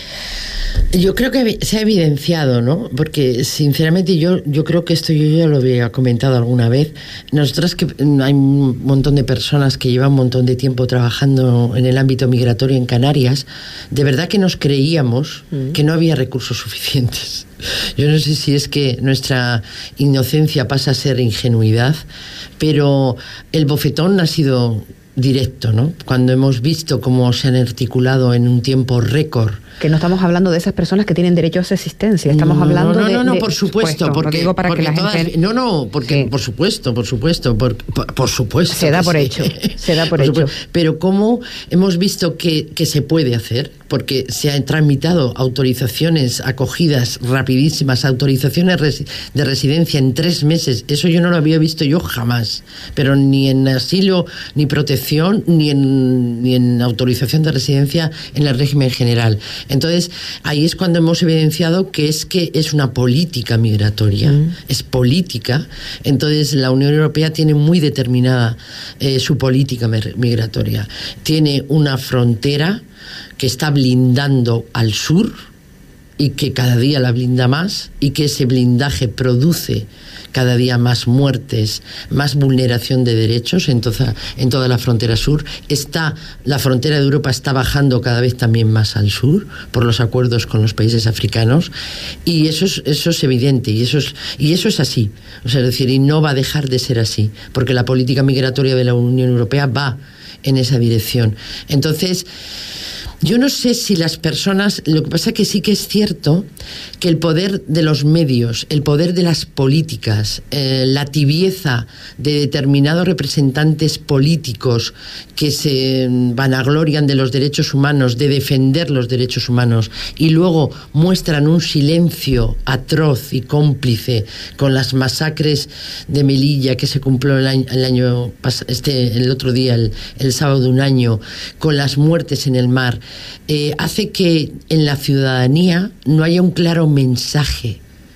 Yo creo que se ha evidenciado, ¿no? Porque sinceramente yo yo creo que esto yo ya lo había comentado alguna vez. Nosotras, que hay un montón de personas que llevan un montón de tiempo trabajando en el ámbito migratorio en Canarias, de verdad que nos creíamos mm. que no había recursos suficientes. Yo no sé si es que nuestra inocencia pasa a ser ingenuidad, pero el bofetón ha sido directo, ¿no? Cuando hemos visto cómo se han articulado en un tiempo récord. Que no estamos hablando de esas personas que tienen derecho a esa existencia, estamos no, hablando no, no, de... No, no, de, por supuesto, supuesto porque... digo para porque que la todas, gente... No, no, porque sí. por supuesto, por supuesto, por, por, por supuesto. Se da por sí. hecho, se da por, por hecho. Supuesto. Pero cómo hemos visto que, que se puede hacer, porque se han tramitado autorizaciones acogidas rapidísimas, autorizaciones de residencia en tres meses, eso yo no lo había visto yo jamás, pero ni en asilo, ni protección, ni en, ni en autorización de residencia en el régimen general. Entonces, ahí es cuando hemos evidenciado que es que es una política migratoria, mm. es política. Entonces la Unión Europea tiene muy determinada eh, su política migratoria. Tiene una frontera que está blindando al sur y que cada día la blinda más, y que ese blindaje produce cada día más muertes, más vulneración de derechos en toda, en toda la frontera sur. Está, la frontera de Europa está bajando cada vez también más al sur por los acuerdos con los países africanos, y eso es, eso es evidente, y eso es, y eso es así. O sea, es decir, y no va a dejar de ser así, porque la política migratoria de la Unión Europea va en esa dirección. Entonces, Yo no sé si las personas, lo que pasa es que sí que es cierto que el poder de los medios, el poder de las políticas, eh, la tibieza de determinados representantes políticos que se vanaglorian de los derechos humanos, de defender los derechos humanos, y luego muestran un silencio atroz y cómplice con las masacres de Melilla que se cumplió el año, el año este, el otro día, el, el sábado de un año, con las muertes en el mar, eh, hace que en la ciudadanía no haya un claro mensaje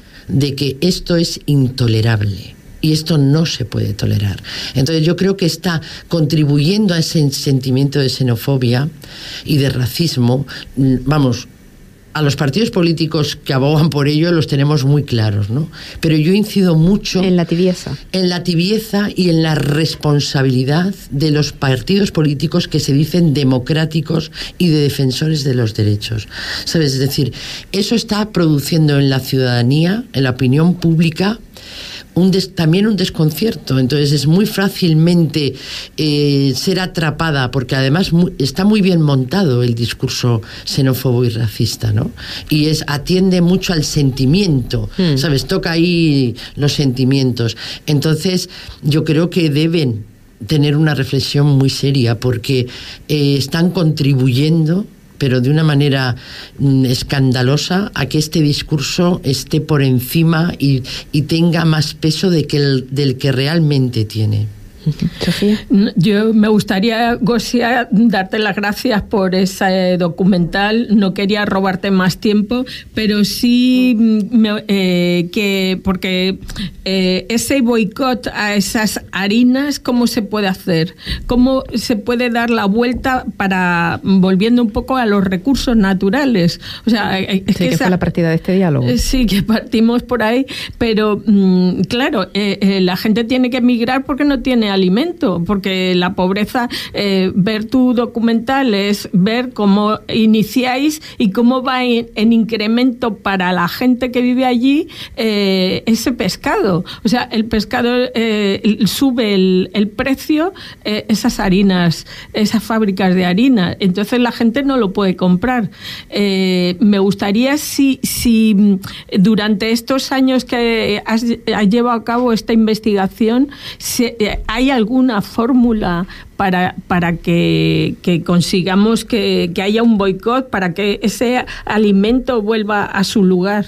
de que esto es intolerable y esto no se puede tolerar. Entonces yo creo que está contribuyendo a ese sentimiento de xenofobia y de racismo. Vamos, a los partidos políticos que abogan por ello los tenemos muy claros, ¿no? Pero yo incido mucho en la tibieza. En la tibieza y en la responsabilidad de los partidos políticos que se dicen democráticos y de defensores de los derechos. ¿Sabes? Es decir, eso está produciendo en la ciudadanía, en la opinión pública, Un des, también un desconcierto. Entonces es muy fácilmente eh, ser atrapada, porque además muy, está muy bien montado el discurso xenófobo y racista, ¿no? Y es atiende mucho al sentimiento, mm. ¿sabes? Toca ahí los sentimientos. Entonces yo creo que deben tener una reflexión muy seria, porque eh, están contribuyendo, pero de una manera mm, escandalosa, a que este discurso esté por encima y, y tenga más peso de que el, del que realmente tiene. Sofía. Yo me gustaría, Gosia, darte las gracias por ese documental. No quería robarte más tiempo, pero sí me, eh, que porque eh, ese boicot a esas harinas, ¿cómo se puede hacer? ¿Cómo se puede dar la vuelta para, volviendo un poco a los recursos naturales? O sea, es sí, que, que esa, fue la partida de este diálogo. Sí, que partimos por ahí, pero mmm, claro, eh, eh, la gente tiene que emigrar porque no tiene alimento, porque la pobreza, eh, ver tu documental es ver cómo iniciáis y cómo va en, en incremento para la gente que vive allí eh, ese pescado. O sea, el pescado eh, sube el, el precio, eh, esas harinas, esas fábricas de harina, entonces la gente no lo puede comprar. Eh, me gustaría si, si durante estos años que has, has llevado a cabo esta investigación, si, eh, hay alguna fórmula para, para que, que consigamos que, que haya un boicot, para que ese alimento vuelva a su lugar.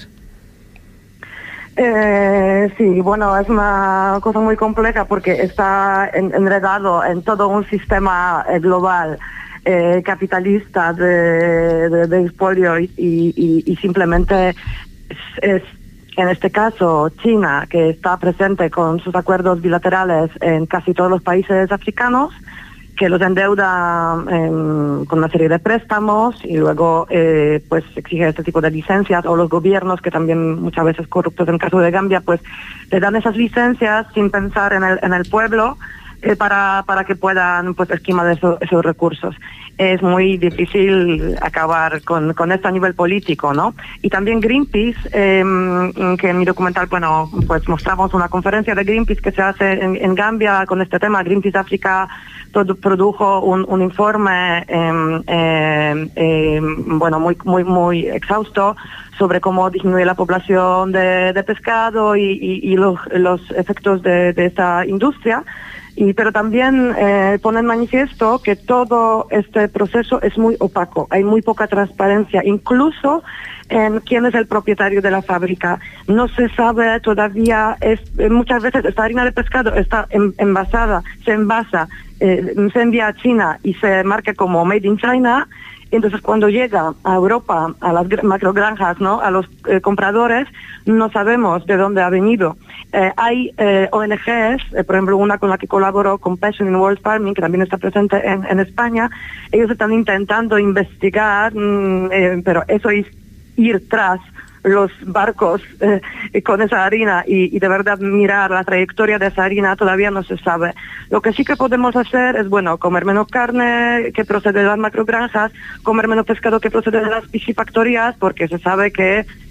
Eh, sí, bueno, es una cosa muy compleja porque está en, enredado en todo un sistema eh, global eh, capitalista de, de, de expolio y, y, y simplemente es, es en este caso China, que está presente con sus acuerdos bilaterales en casi todos los países africanos, que los endeuda eh, con una serie de préstamos y luego eh, pues exige este tipo de licencias, o los gobiernos, que también muchas veces corruptos en el caso de Gambia, pues le dan esas licencias sin pensar en el, en el pueblo, eh, para, para que puedan pues esquimar eso, esos recursos. Es muy difícil acabar con, con esto a nivel político, ¿no? Y también Greenpeace, eh, que en mi documental, bueno, pues mostramos una conferencia de Greenpeace que se hace en, en Gambia con este tema. Greenpeace África produjo un, un informe, eh, eh, eh, bueno, muy, muy, muy exhausto sobre cómo disminuye la población de, de pescado y, y, y los, los efectos de, de esta industria. Y, pero también eh, pone en manifiesto que todo este proceso es muy opaco, hay muy poca transparencia, incluso en quién es el propietario de la fábrica. No se sabe todavía, es, muchas veces esta harina de pescado está en, envasada, se envasa, eh, se envía a China y se marca como Made in China. Entonces, cuando llega a Europa, a las macrogranjas, ¿no?, a los eh, compradores, no sabemos de dónde ha venido. Eh, hay eh, O N Ges, eh, por ejemplo, una con la que colaboro, Compassion in World Farming, que también está presente en, en España. Ellos están intentando investigar, mmm, eh, pero eso es ir tras los barcos eh, con esa harina y, y de verdad mirar la trayectoria de esa harina todavía no se sabe. Lo que sí que podemos hacer es, bueno, comer menos carne que procede de las macrogranjas, comer menos pescado que procede de las piscifactorías, porque se sabe que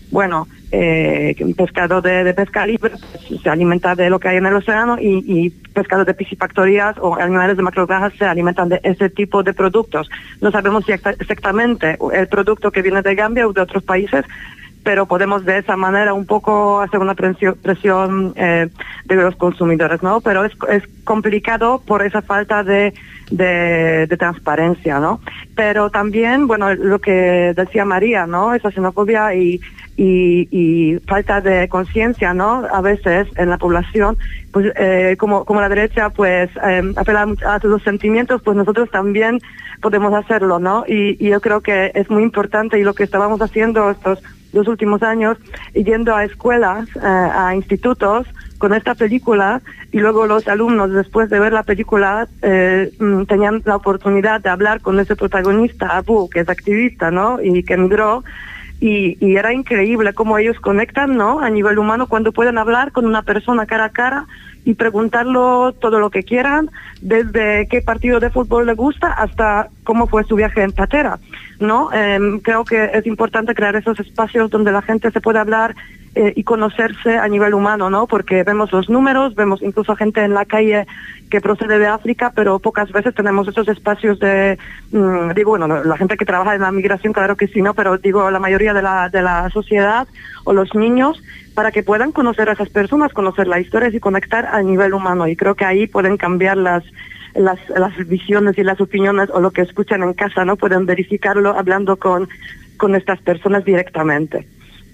bueno, eh, pescado de, de pesca libre pues, se alimenta de lo que hay en el océano y, y pescado de piscifactorías o animales de macrogranjas se alimentan de ese tipo de productos. No sabemos si exactamente el producto que viene de Gambia o de otros países, pero podemos de esa manera un poco hacer una presión, presión eh, de los consumidores, ¿no? Pero es, es complicado por esa falta de, de, de transparencia, ¿no? Pero también, bueno, lo que decía María, ¿no? Esa xenofobia y, y, y falta de conciencia, ¿no? A veces en la población, pues eh, como, como la derecha, pues eh, apela a sus sentimientos, pues nosotros también podemos hacerlo, ¿no? Y, y yo creo que es muy importante y lo que estábamos haciendo estos los últimos años, yendo a escuelas, eh, a institutos con esta película, y luego los alumnos después de ver la película eh, tenían la oportunidad de hablar con ese protagonista, Abu, que es activista, ¿no? Y que emigró, y, y era increíble cómo ellos conectan, ¿no? A nivel humano, cuando pueden hablar con una persona cara a cara y preguntarlo todo lo que quieran, desde qué partido de fútbol le gusta hasta cómo fue su viaje en patera, ¿no? Eh, creo que es importante crear esos espacios donde la gente se puede hablar eh, y conocerse a nivel humano, ¿no? Porque vemos los números, vemos incluso gente en la calle que procede de África, pero pocas veces tenemos esos espacios de, mmm, digo, bueno, la gente que trabaja en la migración, claro que sí, ¿no? Pero digo, la mayoría de la, de la sociedad o los niños, para que puedan conocer a esas personas, conocer las historias y conectar a nivel humano. Y creo que ahí pueden cambiar las, las, las visiones y las opiniones o lo que escuchan en casa, ¿no? Pueden verificarlo hablando con, con estas personas directamente.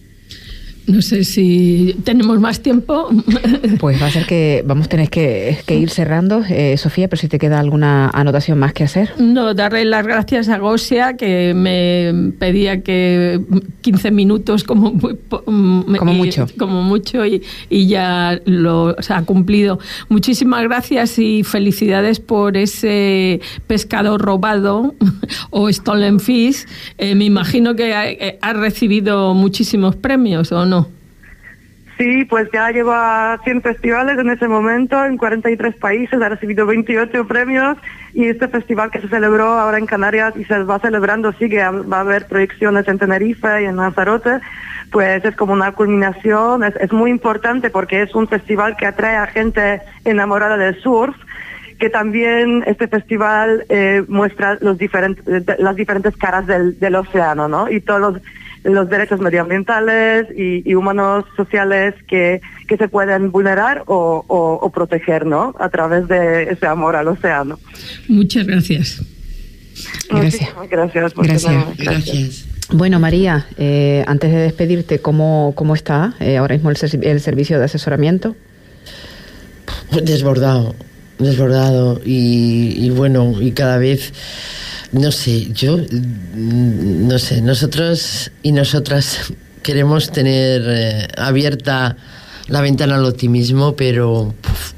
No sé si tenemos más tiempo. Pues va a ser que vamos a tener que, que ir cerrando, eh, Sofía, pero si te queda alguna anotación más que hacer. No, darle las gracias a Gosia, que me pedía que quince minutos como, como y, mucho, como mucho y, y ya lo o sea, ha cumplido. Muchísimas gracias y felicidades por ese pescado robado o stolen fish. Eh, me imagino que ha, ha recibido muchísimos premios, ¿o no? Sí, pues ya lleva cien festivales en ese momento, en cuarenta y tres países, ha recibido veintiocho premios, y este festival que se celebró ahora en Canarias y se va celebrando, sigue, va a haber proyecciones en Tenerife y en Lanzarote, pues es como una culminación, es, es muy importante porque es un festival que atrae a gente enamorada del surf, que también este festival eh, muestra los diferentes, las diferentes caras del, del océano, ¿no? Y todos los los derechos medioambientales y, y humanos sociales que, que se pueden vulnerar o, o, o proteger, ¿no? A través de ese amor al océano. Muchas gracias. Gracias. Gracias. Por gracias. gracias. gracias. Bueno, María, eh, antes de despedirte, ¿cómo, cómo está eh, ahora mismo el, el servicio de asesoramiento? Desbordado, desbordado y, y bueno, y cada vez... No sé, yo, no sé, nosotros y nosotras queremos tener eh, abierta la ventana al optimismo, pero, puf,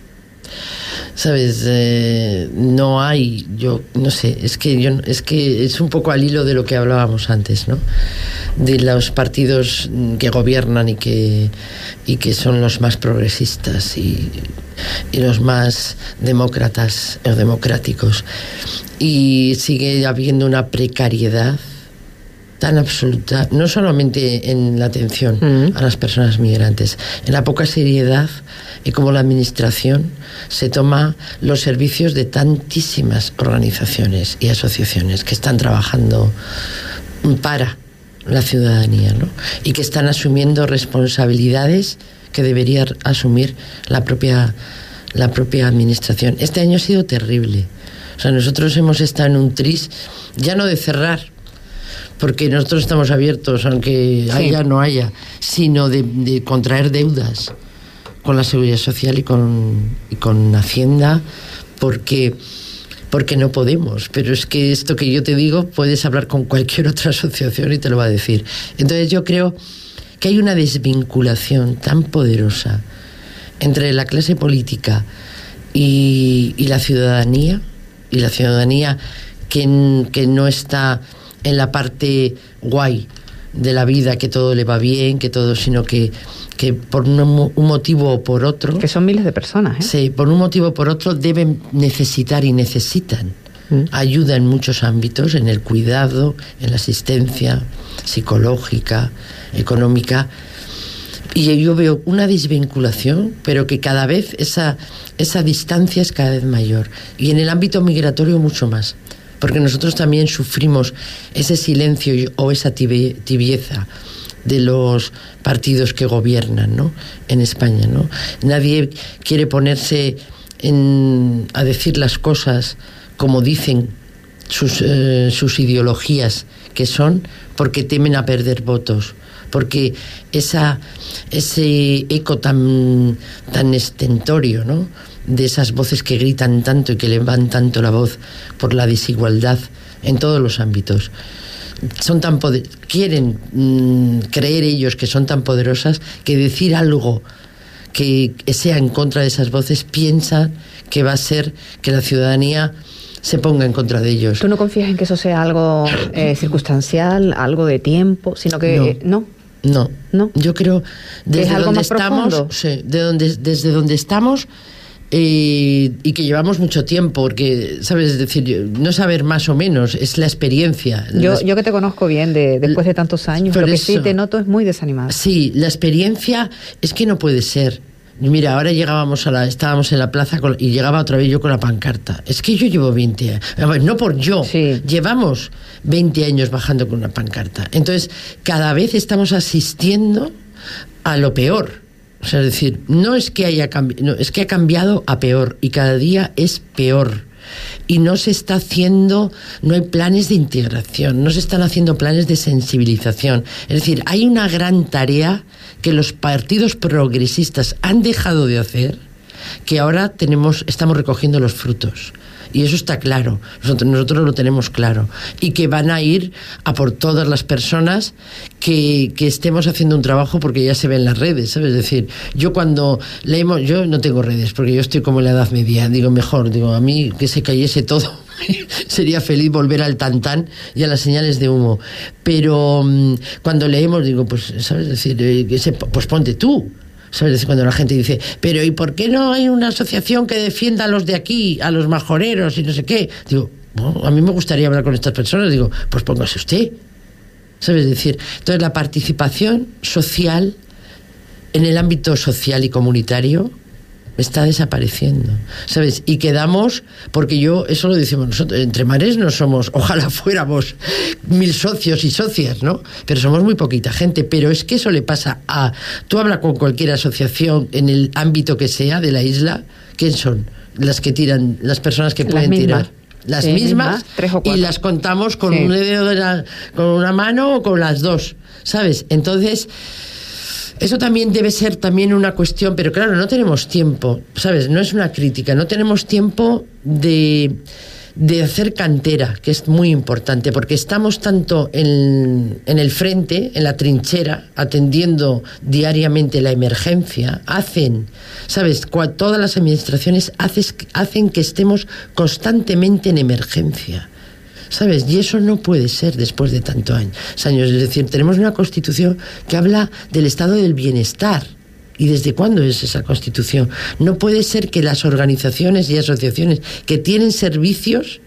¿sabes? Eh, no hay, yo, no sé, es que, yo, es que es un poco al hilo de lo que hablábamos antes, ¿no? De los partidos que gobiernan y que, y que son los más progresistas y, y los más demócratas o democráticos. Y sigue habiendo una precariedad tan absoluta, no solamente en la atención uh-huh. a las personas migrantes, en la poca seriedad y como la administración se toma los servicios de tantísimas organizaciones y asociaciones que están trabajando para la ciudadanía, ¿no? Y que están asumiendo responsabilidades que debería asumir la propia, la propia administración. Este año ha sido terrible. O sea, nosotros hemos estado en un tris, ya no de cerrar, porque nosotros estamos abiertos, aunque sí. haya o no haya, sino de, de contraer deudas con la Seguridad Social y con, y con Hacienda, porque, porque no podemos. Pero es que esto que yo te digo, puedes hablar con cualquier otra asociación y te lo va a decir. Entonces yo creo que hay una desvinculación tan poderosa entre la clase política y, y la ciudadanía, y la ciudadanía que, que no está en la parte guay de la vida, que todo le va bien, que todo, sino que, que por un, un motivo o por otro... Que son miles de personas, ¿eh? Sí, por un motivo o por otro deben necesitar y necesitan mm. ayuda en muchos ámbitos, en el cuidado, en la asistencia psicológica, económica, y yo veo una desvinculación, pero que cada vez esa, esa distancia es cada vez mayor, y en el ámbito migratorio mucho más, porque nosotros también sufrimos ese silencio o esa tibieza de los partidos que gobiernan, ¿no?, en España, ¿no? Nadie quiere ponerse en, a decir las cosas como dicen sus, eh, sus ideologías que son, porque temen a perder votos, porque esa, ese eco tan, tan estentorio, ¿no?, de esas voces que gritan tanto y que levantan tanto la voz por la desigualdad en todos los ámbitos, son tan poder- quieren mmm, creer ellos que son tan poderosas, que decir algo que sea en contra de esas voces piensan que va a ser que la ciudadanía se ponga en contra de ellos. ¿Tú no confías en que eso sea algo eh, circunstancial, algo de tiempo, sino que no? Eh, ¿no? No, no. Yo creo desde ¿Es algo donde más estamos, profundo? sí, de donde, desde donde estamos eh, y que llevamos mucho tiempo, porque, sabes, es decir, no saber más o menos, es la experiencia. Yo, la, yo que te conozco bien de, después de tantos años, lo que eso, sí te noto es muy desanimado. Sí, la experiencia es que no puede ser. Mira, ahora llegábamos a la, estábamos en la plaza con, y llegaba otra vez yo con la pancarta. Es que yo llevo veinte años, no por yo, sí. Llevamos veinte años bajando con una pancarta. Entonces, cada vez estamos asistiendo a lo peor. O sea, es decir, no es que haya cambiado, no, es que ha cambiado a peor y cada día es peor. Y no se está haciendo, no hay planes de integración, no se están haciendo planes de sensibilización. Es decir, hay una gran tarea que los partidos progresistas han dejado de hacer, que ahora tenemos, estamos recogiendo los frutos. Y eso está claro, nosotros, nosotros lo tenemos claro. Y que van a ir a por todas las personas que, que estemos haciendo un trabajo, porque ya se ve en las redes, ¿sabes? Es decir, yo cuando leemos, yo no tengo redes, porque yo estoy como en la Edad Media, digo mejor, digo, a mí que se cayese todo, sería feliz volver al tantán y a las señales de humo. Pero um, cuando leemos, digo, pues, ¿sabes? Es decir, eh, ese, pues ponte tú. ¿Sabes? Cuando la gente dice, pero ¿y por qué no hay una asociación que defienda a los de aquí, a los majoreros y no sé qué? Digo, bueno, a mí me gustaría hablar con estas personas. Digo, pues póngase usted. ¿Sabes? Es decir, entonces la participación social en el ámbito social y comunitario está desapareciendo, ¿sabes? Y quedamos, porque yo, eso lo decimos nosotros, entre mares no somos, ojalá fuéramos mil socios y socias, ¿no? Pero somos muy poquita gente, pero es que eso le pasa a, tú hablas con cualquier asociación en el ámbito que sea de la isla, ¿quién son? Las que tiran, las personas que pueden tirar. Las sí, mismas, mismas y las contamos con sí. un dedo de la, con una mano o con las dos, ¿sabes? Entonces, eso también debe ser también una cuestión, pero claro, no tenemos tiempo, ¿sabes? No es una crítica, no tenemos tiempo de, de hacer cantera, que es muy importante, porque estamos tanto en, en el frente, en la trinchera, atendiendo diariamente la emergencia, hacen, ¿sabes? Todas las administraciones haces, hacen que estemos constantemente en emergencia, ¿sabes? Y eso no puede ser después de tantos años. Es decir, tenemos una Constitución que habla del estado del bienestar. ¿Y desde cuándo es esa Constitución? No puede ser que las organizaciones y asociaciones que tienen servicios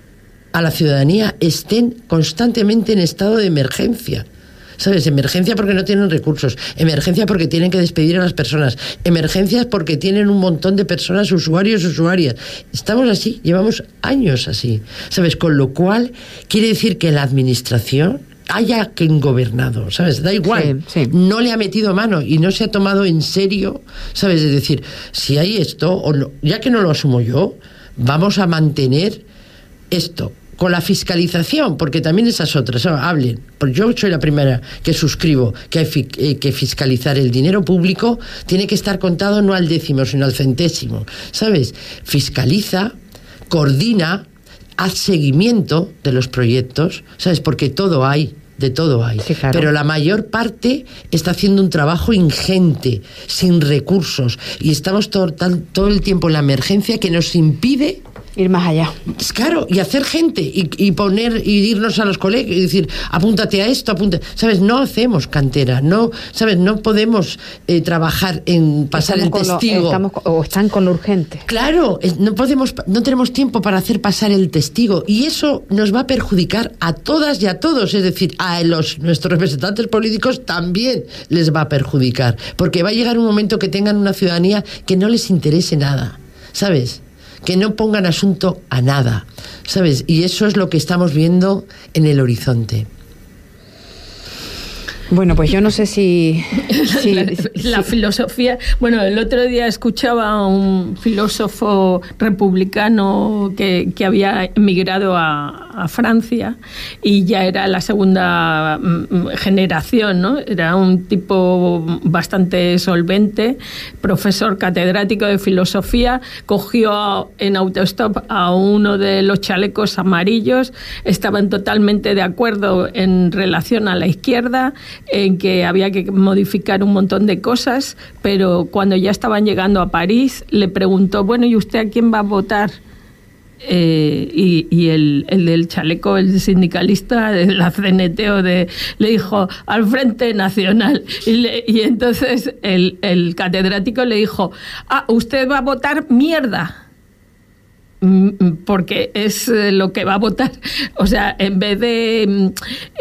a la ciudadanía estén constantemente en estado de emergencia. ¿Sabes? Emergencia porque no tienen recursos, emergencia porque tienen que despedir a las personas, emergencias porque tienen un montón de personas, usuarios, usuarias. Estamos así, llevamos años así, ¿sabes? Con lo cual, quiere decir que la administración haya quien gobernado, ¿sabes? Da igual, sí, sí. No le ha metido mano y no se ha tomado en serio, ¿sabes? Es decir, si hay esto, o no, ya que no lo asumo yo, vamos a mantener esto. Con la fiscalización, porque también esas otras, ¿sabes? Hablen, porque yo soy la primera que suscribo que hay fi- eh, que fiscalizar el dinero público, tiene que estar contado no al décimo, sino al centésimo, ¿sabes? Fiscaliza, coordina, haz seguimiento de los proyectos, ¿sabes? Porque todo hay, de todo hay, sí, claro. Pero la mayor parte está haciendo un trabajo ingente, sin recursos, y estamos todo, tan, todo el tiempo en la emergencia que nos impide Ir más allá. Claro, y hacer gente, y, y poner, y irnos a los colegios, y decir, apúntate a esto, apúntate. ¿Sabes? No hacemos cantera, no, ¿sabes? No podemos eh, trabajar en pasar estamos el testigo. Lo, estamos, o están con lo urgente. Claro, no podemos, no tenemos tiempo para hacer pasar el testigo, y eso nos va a perjudicar a todas y a todos, es decir, a los nuestros representantes políticos también les va a perjudicar, porque va a llegar un momento que tengan una ciudadanía que no les interese nada, ¿sabes? Que no pongan asunto a nada, ¿sabes? Y eso es lo que estamos viendo en el horizonte. Bueno, pues yo no sé si... si la, la si... filosofía... Bueno, el otro día escuchaba a un filósofo republicano que, que había emigrado a, a Francia y ya era la segunda generación, ¿no? Era un tipo bastante solvente, profesor catedrático de filosofía, cogió en autostop a uno de los chalecos amarillos, estaban totalmente de acuerdo en relación a la izquierda, en que había que modificar un montón de cosas, pero cuando ya estaban llegando a París le preguntó, bueno, ¿y usted a quién va a votar? Eh, y y el, el del chaleco, el sindicalista de la C N T o de, le dijo al Frente Nacional, y, le, y entonces el, el catedrático le dijo, ah, usted va a votar mierda, porque es lo que va a votar. O sea, en vez de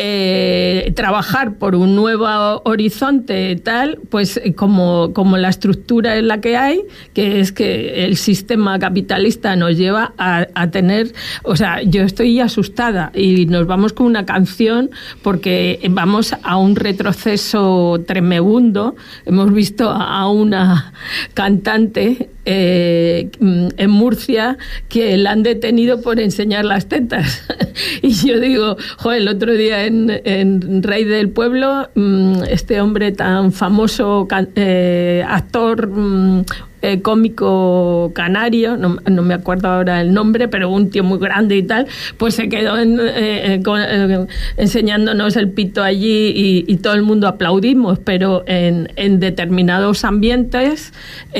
eh, trabajar por un nuevo horizonte tal, pues como, como la estructura es la que hay, que es que el sistema capitalista nos lleva a, a tener, o sea, yo estoy asustada y nos vamos con una canción porque vamos a un retroceso tremebundo. Hemos visto a una cantante eh, en Murcia que la han detenido por enseñar las tetas. Y yo digo, joder, el otro día en, en Rey del Pueblo, este hombre tan famoso, eh, actor, eh, cómico canario, no, no me acuerdo ahora el nombre, pero un tío muy grande y tal, pues se quedó en, eh, con, eh, enseñándonos el pito allí y, y todo el mundo aplaudimos, pero en, en determinados ambientes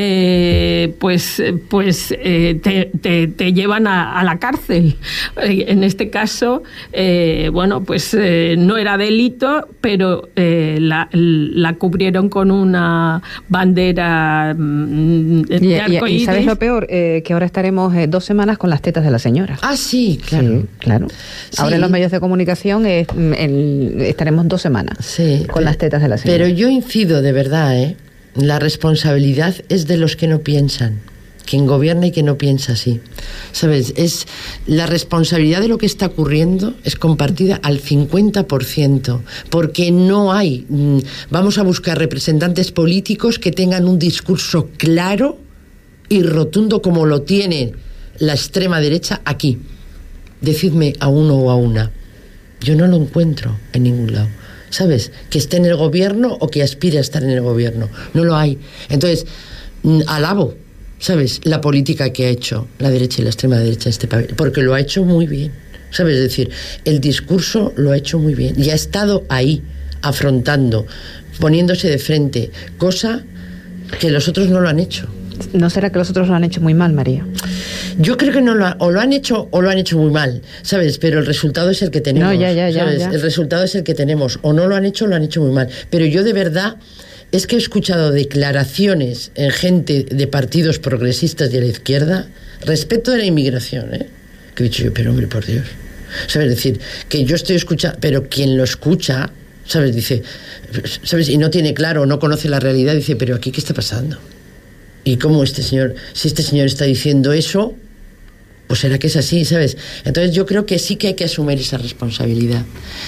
eh, pues, pues eh, te, te, te llevan a, a la cárcel. En este caso, eh, bueno, pues eh, no era delito, pero eh, la, la cubrieron con una bandera mm, Y, y, y ¿sabes lo peor? Eh, que ahora estaremos eh, dos semanas con las tetas de la señora. Ah, sí, claro. Sí, claro. Sí. Ahora en los medios de comunicación eh, el, estaremos dos semanas sí, con pero, las tetas de la señora. Pero yo incido de verdad, ¿eh? La responsabilidad es de los que no piensan. Quien gobierna y quien no piensa así. ¿Sabes? Es la responsabilidad de lo que está ocurriendo es compartida al cincuenta por ciento, porque no hay, vamos a buscar representantes políticos que tengan un discurso claro y rotundo como lo tiene la extrema derecha aquí. Decidme a uno o a una. Yo no lo encuentro en ningún lado. ¿Sabes? Que esté en el gobierno o que aspire a estar en el gobierno. No lo hay. Entonces, alabo, ¿sabes?, la política que ha hecho la derecha y la extrema derecha en este país, porque lo ha hecho muy bien, ¿sabes? Es decir, el discurso lo ha hecho muy bien y ha estado ahí, afrontando, poniéndose de frente, cosa que los otros no lo han hecho. ¿No será que los otros lo han hecho muy mal, María? Yo creo que no lo ha, o lo han hecho o lo han hecho muy mal, ¿sabes? Pero el resultado es el que tenemos. No, ya, ya, ya, ¿sabes? ya. El resultado es el que tenemos. O no lo han hecho o lo han hecho muy mal. Pero yo de verdad es que he escuchado declaraciones en gente de partidos progresistas y a la izquierda respecto de la inmigración, ¿eh? Que he dicho yo, pero hombre, por Dios. ¿Sabes? Es decir, que yo estoy escuchando, pero quien lo escucha, ¿sabes? Dice, ¿sabes? Y no tiene claro, no conoce la realidad, dice, pero aquí, ¿qué está pasando? Y cómo este señor, si este señor está diciendo eso, pues será que es así, ¿sabes? Entonces yo creo que sí que hay que asumir esa responsabilidad.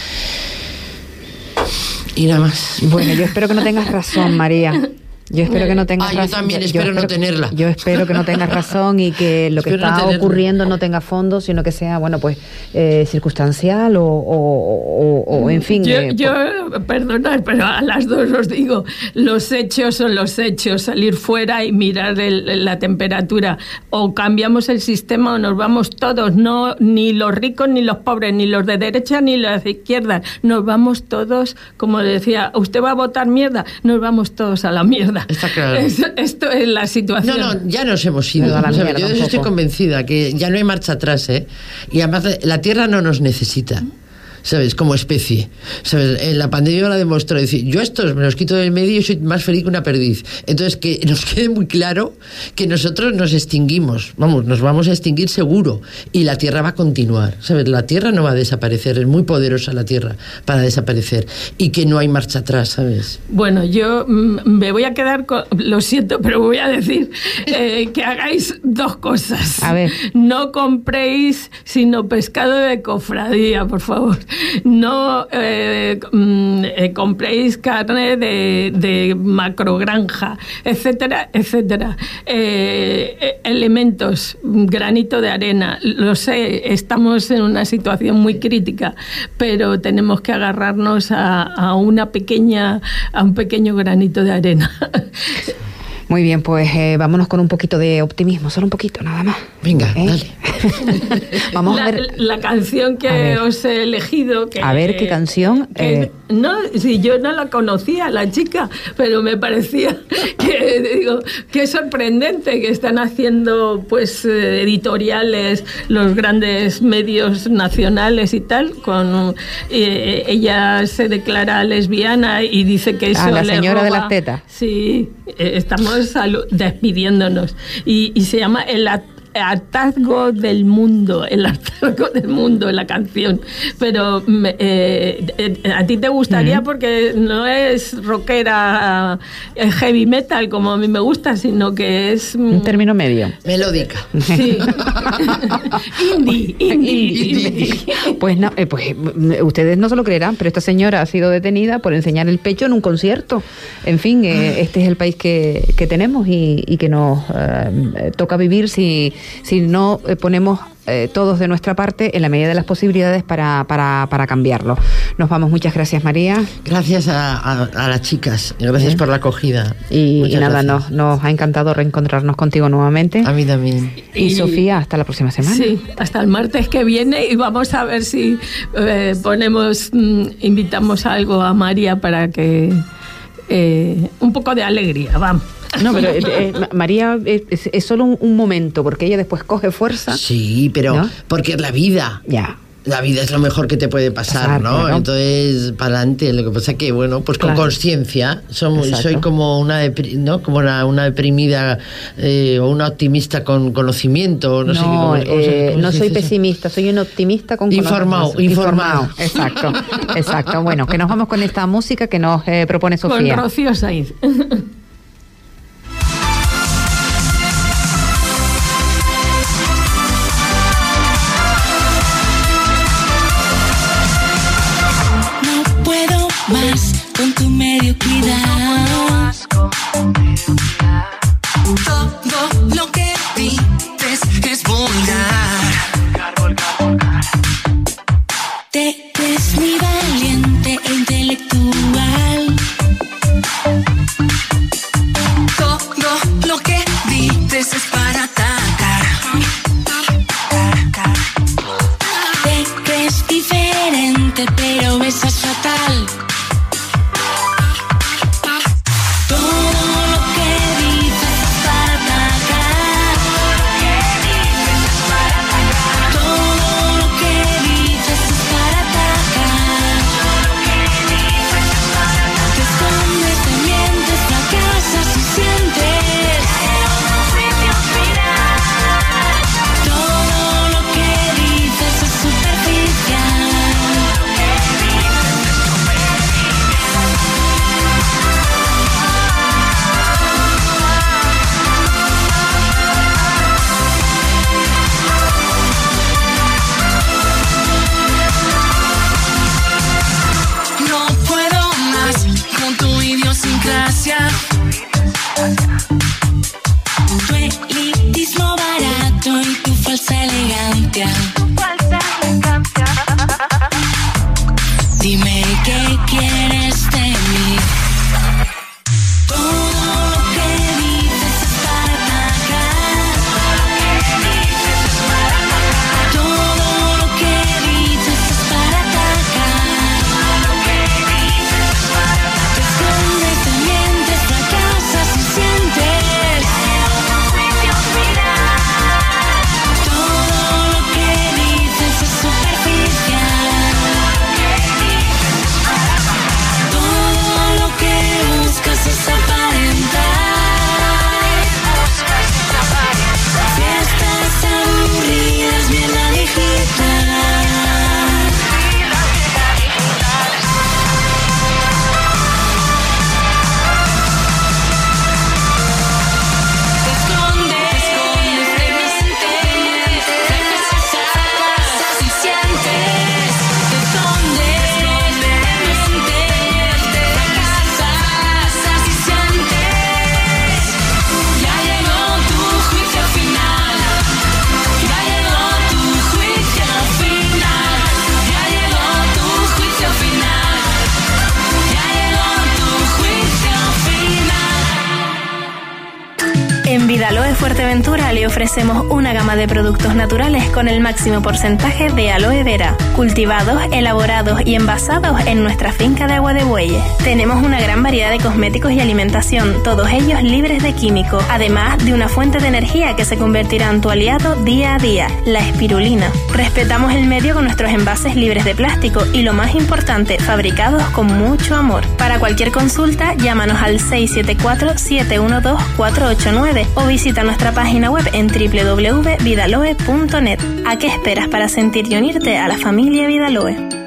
Y nada más. Bueno, yo espero que no tengas razón, María. Yo espero que no tengas ah, razón. Yo también espero, yo espero no tenerla. Yo espero que no tengas razón y que lo que está no ocurriendo no tenga fondo, sino que sea, bueno, pues eh, circunstancial o, o, o, o en fin. Yo, eh, yo perdonad, pero a las dos os digo, los hechos son los hechos. Salir fuera y mirar el, la temperatura. O cambiamos el sistema o nos vamos todos. No, ni los ricos ni los pobres, ni los de derecha ni los de izquierda. Nos vamos todos, como decía, ¿usted va a votar mierda? Nos vamos todos a la mierda. mierda. Está claro. Es, esto es la situación. No, no, ya nos hemos ido. No, la O sea, mierda yo de eso estoy tampoco. convencida, que ya no hay marcha atrás, ¿eh? Y además la Tierra no nos necesita, ¿sabes? Como especie, ¿sabes? En la pandemia la demostró, decir, yo estos me los quito del medio y soy más feliz que una perdiz. Entonces, que nos quede muy claro que nosotros nos extinguimos, vamos, nos vamos a extinguir seguro, y la Tierra va a continuar, ¿sabes? La Tierra no va a desaparecer, es muy poderosa la Tierra para desaparecer, y que no hay marcha atrás, ¿sabes? Bueno, yo mm, me voy a quedar con, lo siento, pero voy a decir eh, que hagáis dos cosas. A ver. No compréis sino pescado de cofradía, por favor. No eh, mm, eh, compréis carne de, de macrogranja, etcétera, etcétera. Eh, eh, elementos, granito de arena, lo sé, estamos en una situación muy crítica, pero tenemos que agarrarnos a, a una pequeña, a un pequeño granito de arena. Muy bien, pues eh, vámonos con un poquito de optimismo, solo un poquito, nada más. Venga, ¿Eh? dale. Vamos la, a ver. la canción que A ver. os he elegido. Que, A ver, ¿qué canción? que- Eh. No, si yo no la conocía, la chica, pero me parecía que, digo, qué sorprendente que están haciendo pues eh, editoriales los grandes medios nacionales y tal. Con eh, ella se declara lesbiana y dice que eso Ah, la le señora de roba- las tetas. Sí, eh, estamos salu- despidiéndonos. Y, y se llama El At- hartazgo del mundo, el hartazgo del mundo, la canción. Pero me- eh, eh, a ti te gustaría Mm. porque no es rockera eh, heavy metal como a mí me gusta, sino que es... mm, Un término medio. Melódica. Sí. indie, indie, indie. Pues, no, eh, pues mm, ustedes no se lo creerán, pero esta señora ha sido detenida por enseñar el pecho en un concierto. En fin, eh, este es el país que, que tenemos y, y que nos eh, toca vivir si, si no eh, ponemos eh, todos de nuestra parte en la medida de las posibilidades para, para, para cambiarlo. Nos vamos, muchas gracias, María. Gracias a, a, a las chicas, gracias ¿Eh? por la acogida. Y, Muchas y nada, gracias. nos, nos ha encantado reencontrarnos contigo nuevamente. A mí también. Y, Y- Sofía, hasta la próxima semana. Sí, hasta el martes que viene y vamos a ver si eh, ponemos, mm, invitamos algo a María para que eh, un poco de alegría, vamos. No, pero eh, eh, María eh, es, es solo un, un momento, porque ella después coge fuerza. Sí, pero ¿No? porque es la vida. Ya. La vida es lo mejor que te puede pasar, Pasar, ¿no? claro. Entonces, para adelante. Lo que pasa que, bueno, pues con Claro. conciencia, somos- Exacto. soy como una, depri- ¿no? Como una, una deprimida eh, o una optimista con conocimiento, no, sé qué. No, cómo- cómo se- eh, cómo no se soy dice eso. pesimista, soy un optimista con Informado, conocimiento. informado. Exacto, exacto. Bueno, que nos vamos con esta música que nos eh, propone Con Sofía. Rocío Sainz. No puedo más con tu mediocridad. Todo lo que dices es vulgar. Te crees muy valiente e intelectual. Todo lo que dices es para atacar. Te crees diferente, pero besas fatal. Todo lo que dices es para atacar. Todo lo que dices es para atacar. Te escondes, te mientes, fracasas y sientes. Todo lo que dices es superficial. No puedo más con tu idiosincrasia. Tu elitismo barato y tu falsa elegancia. Dime qué quieres de mí. Todo lo que dices es para atacar. Todo lo que dices es para atacar. Te escondes, te mientes, fracasas Vidaloe Fuerteventura le ofrecemos una gama de productos naturales con el máximo porcentaje de aloe vera, cultivados, elaborados y envasados en nuestra finca de Agua de Bueyes. Tenemos una gran variedad de cosméticos y alimentación, todos ellos libres de químicos, además de una fuente de energía que se convertirá en tu aliado día a día, la espirulina. Respetamos el medio con nuestros envases libres de plástico y, lo más importante, fabricados con mucho amor. Para cualquier consulta, llámanos al seis siete cuatro, siete uno dos, cuatro ocho nueve o visita nuestra página web en doble u doble u doble u punto vidaloe punto net. ¿A qué esperas para sentir y unirte a la familia Vidaloe?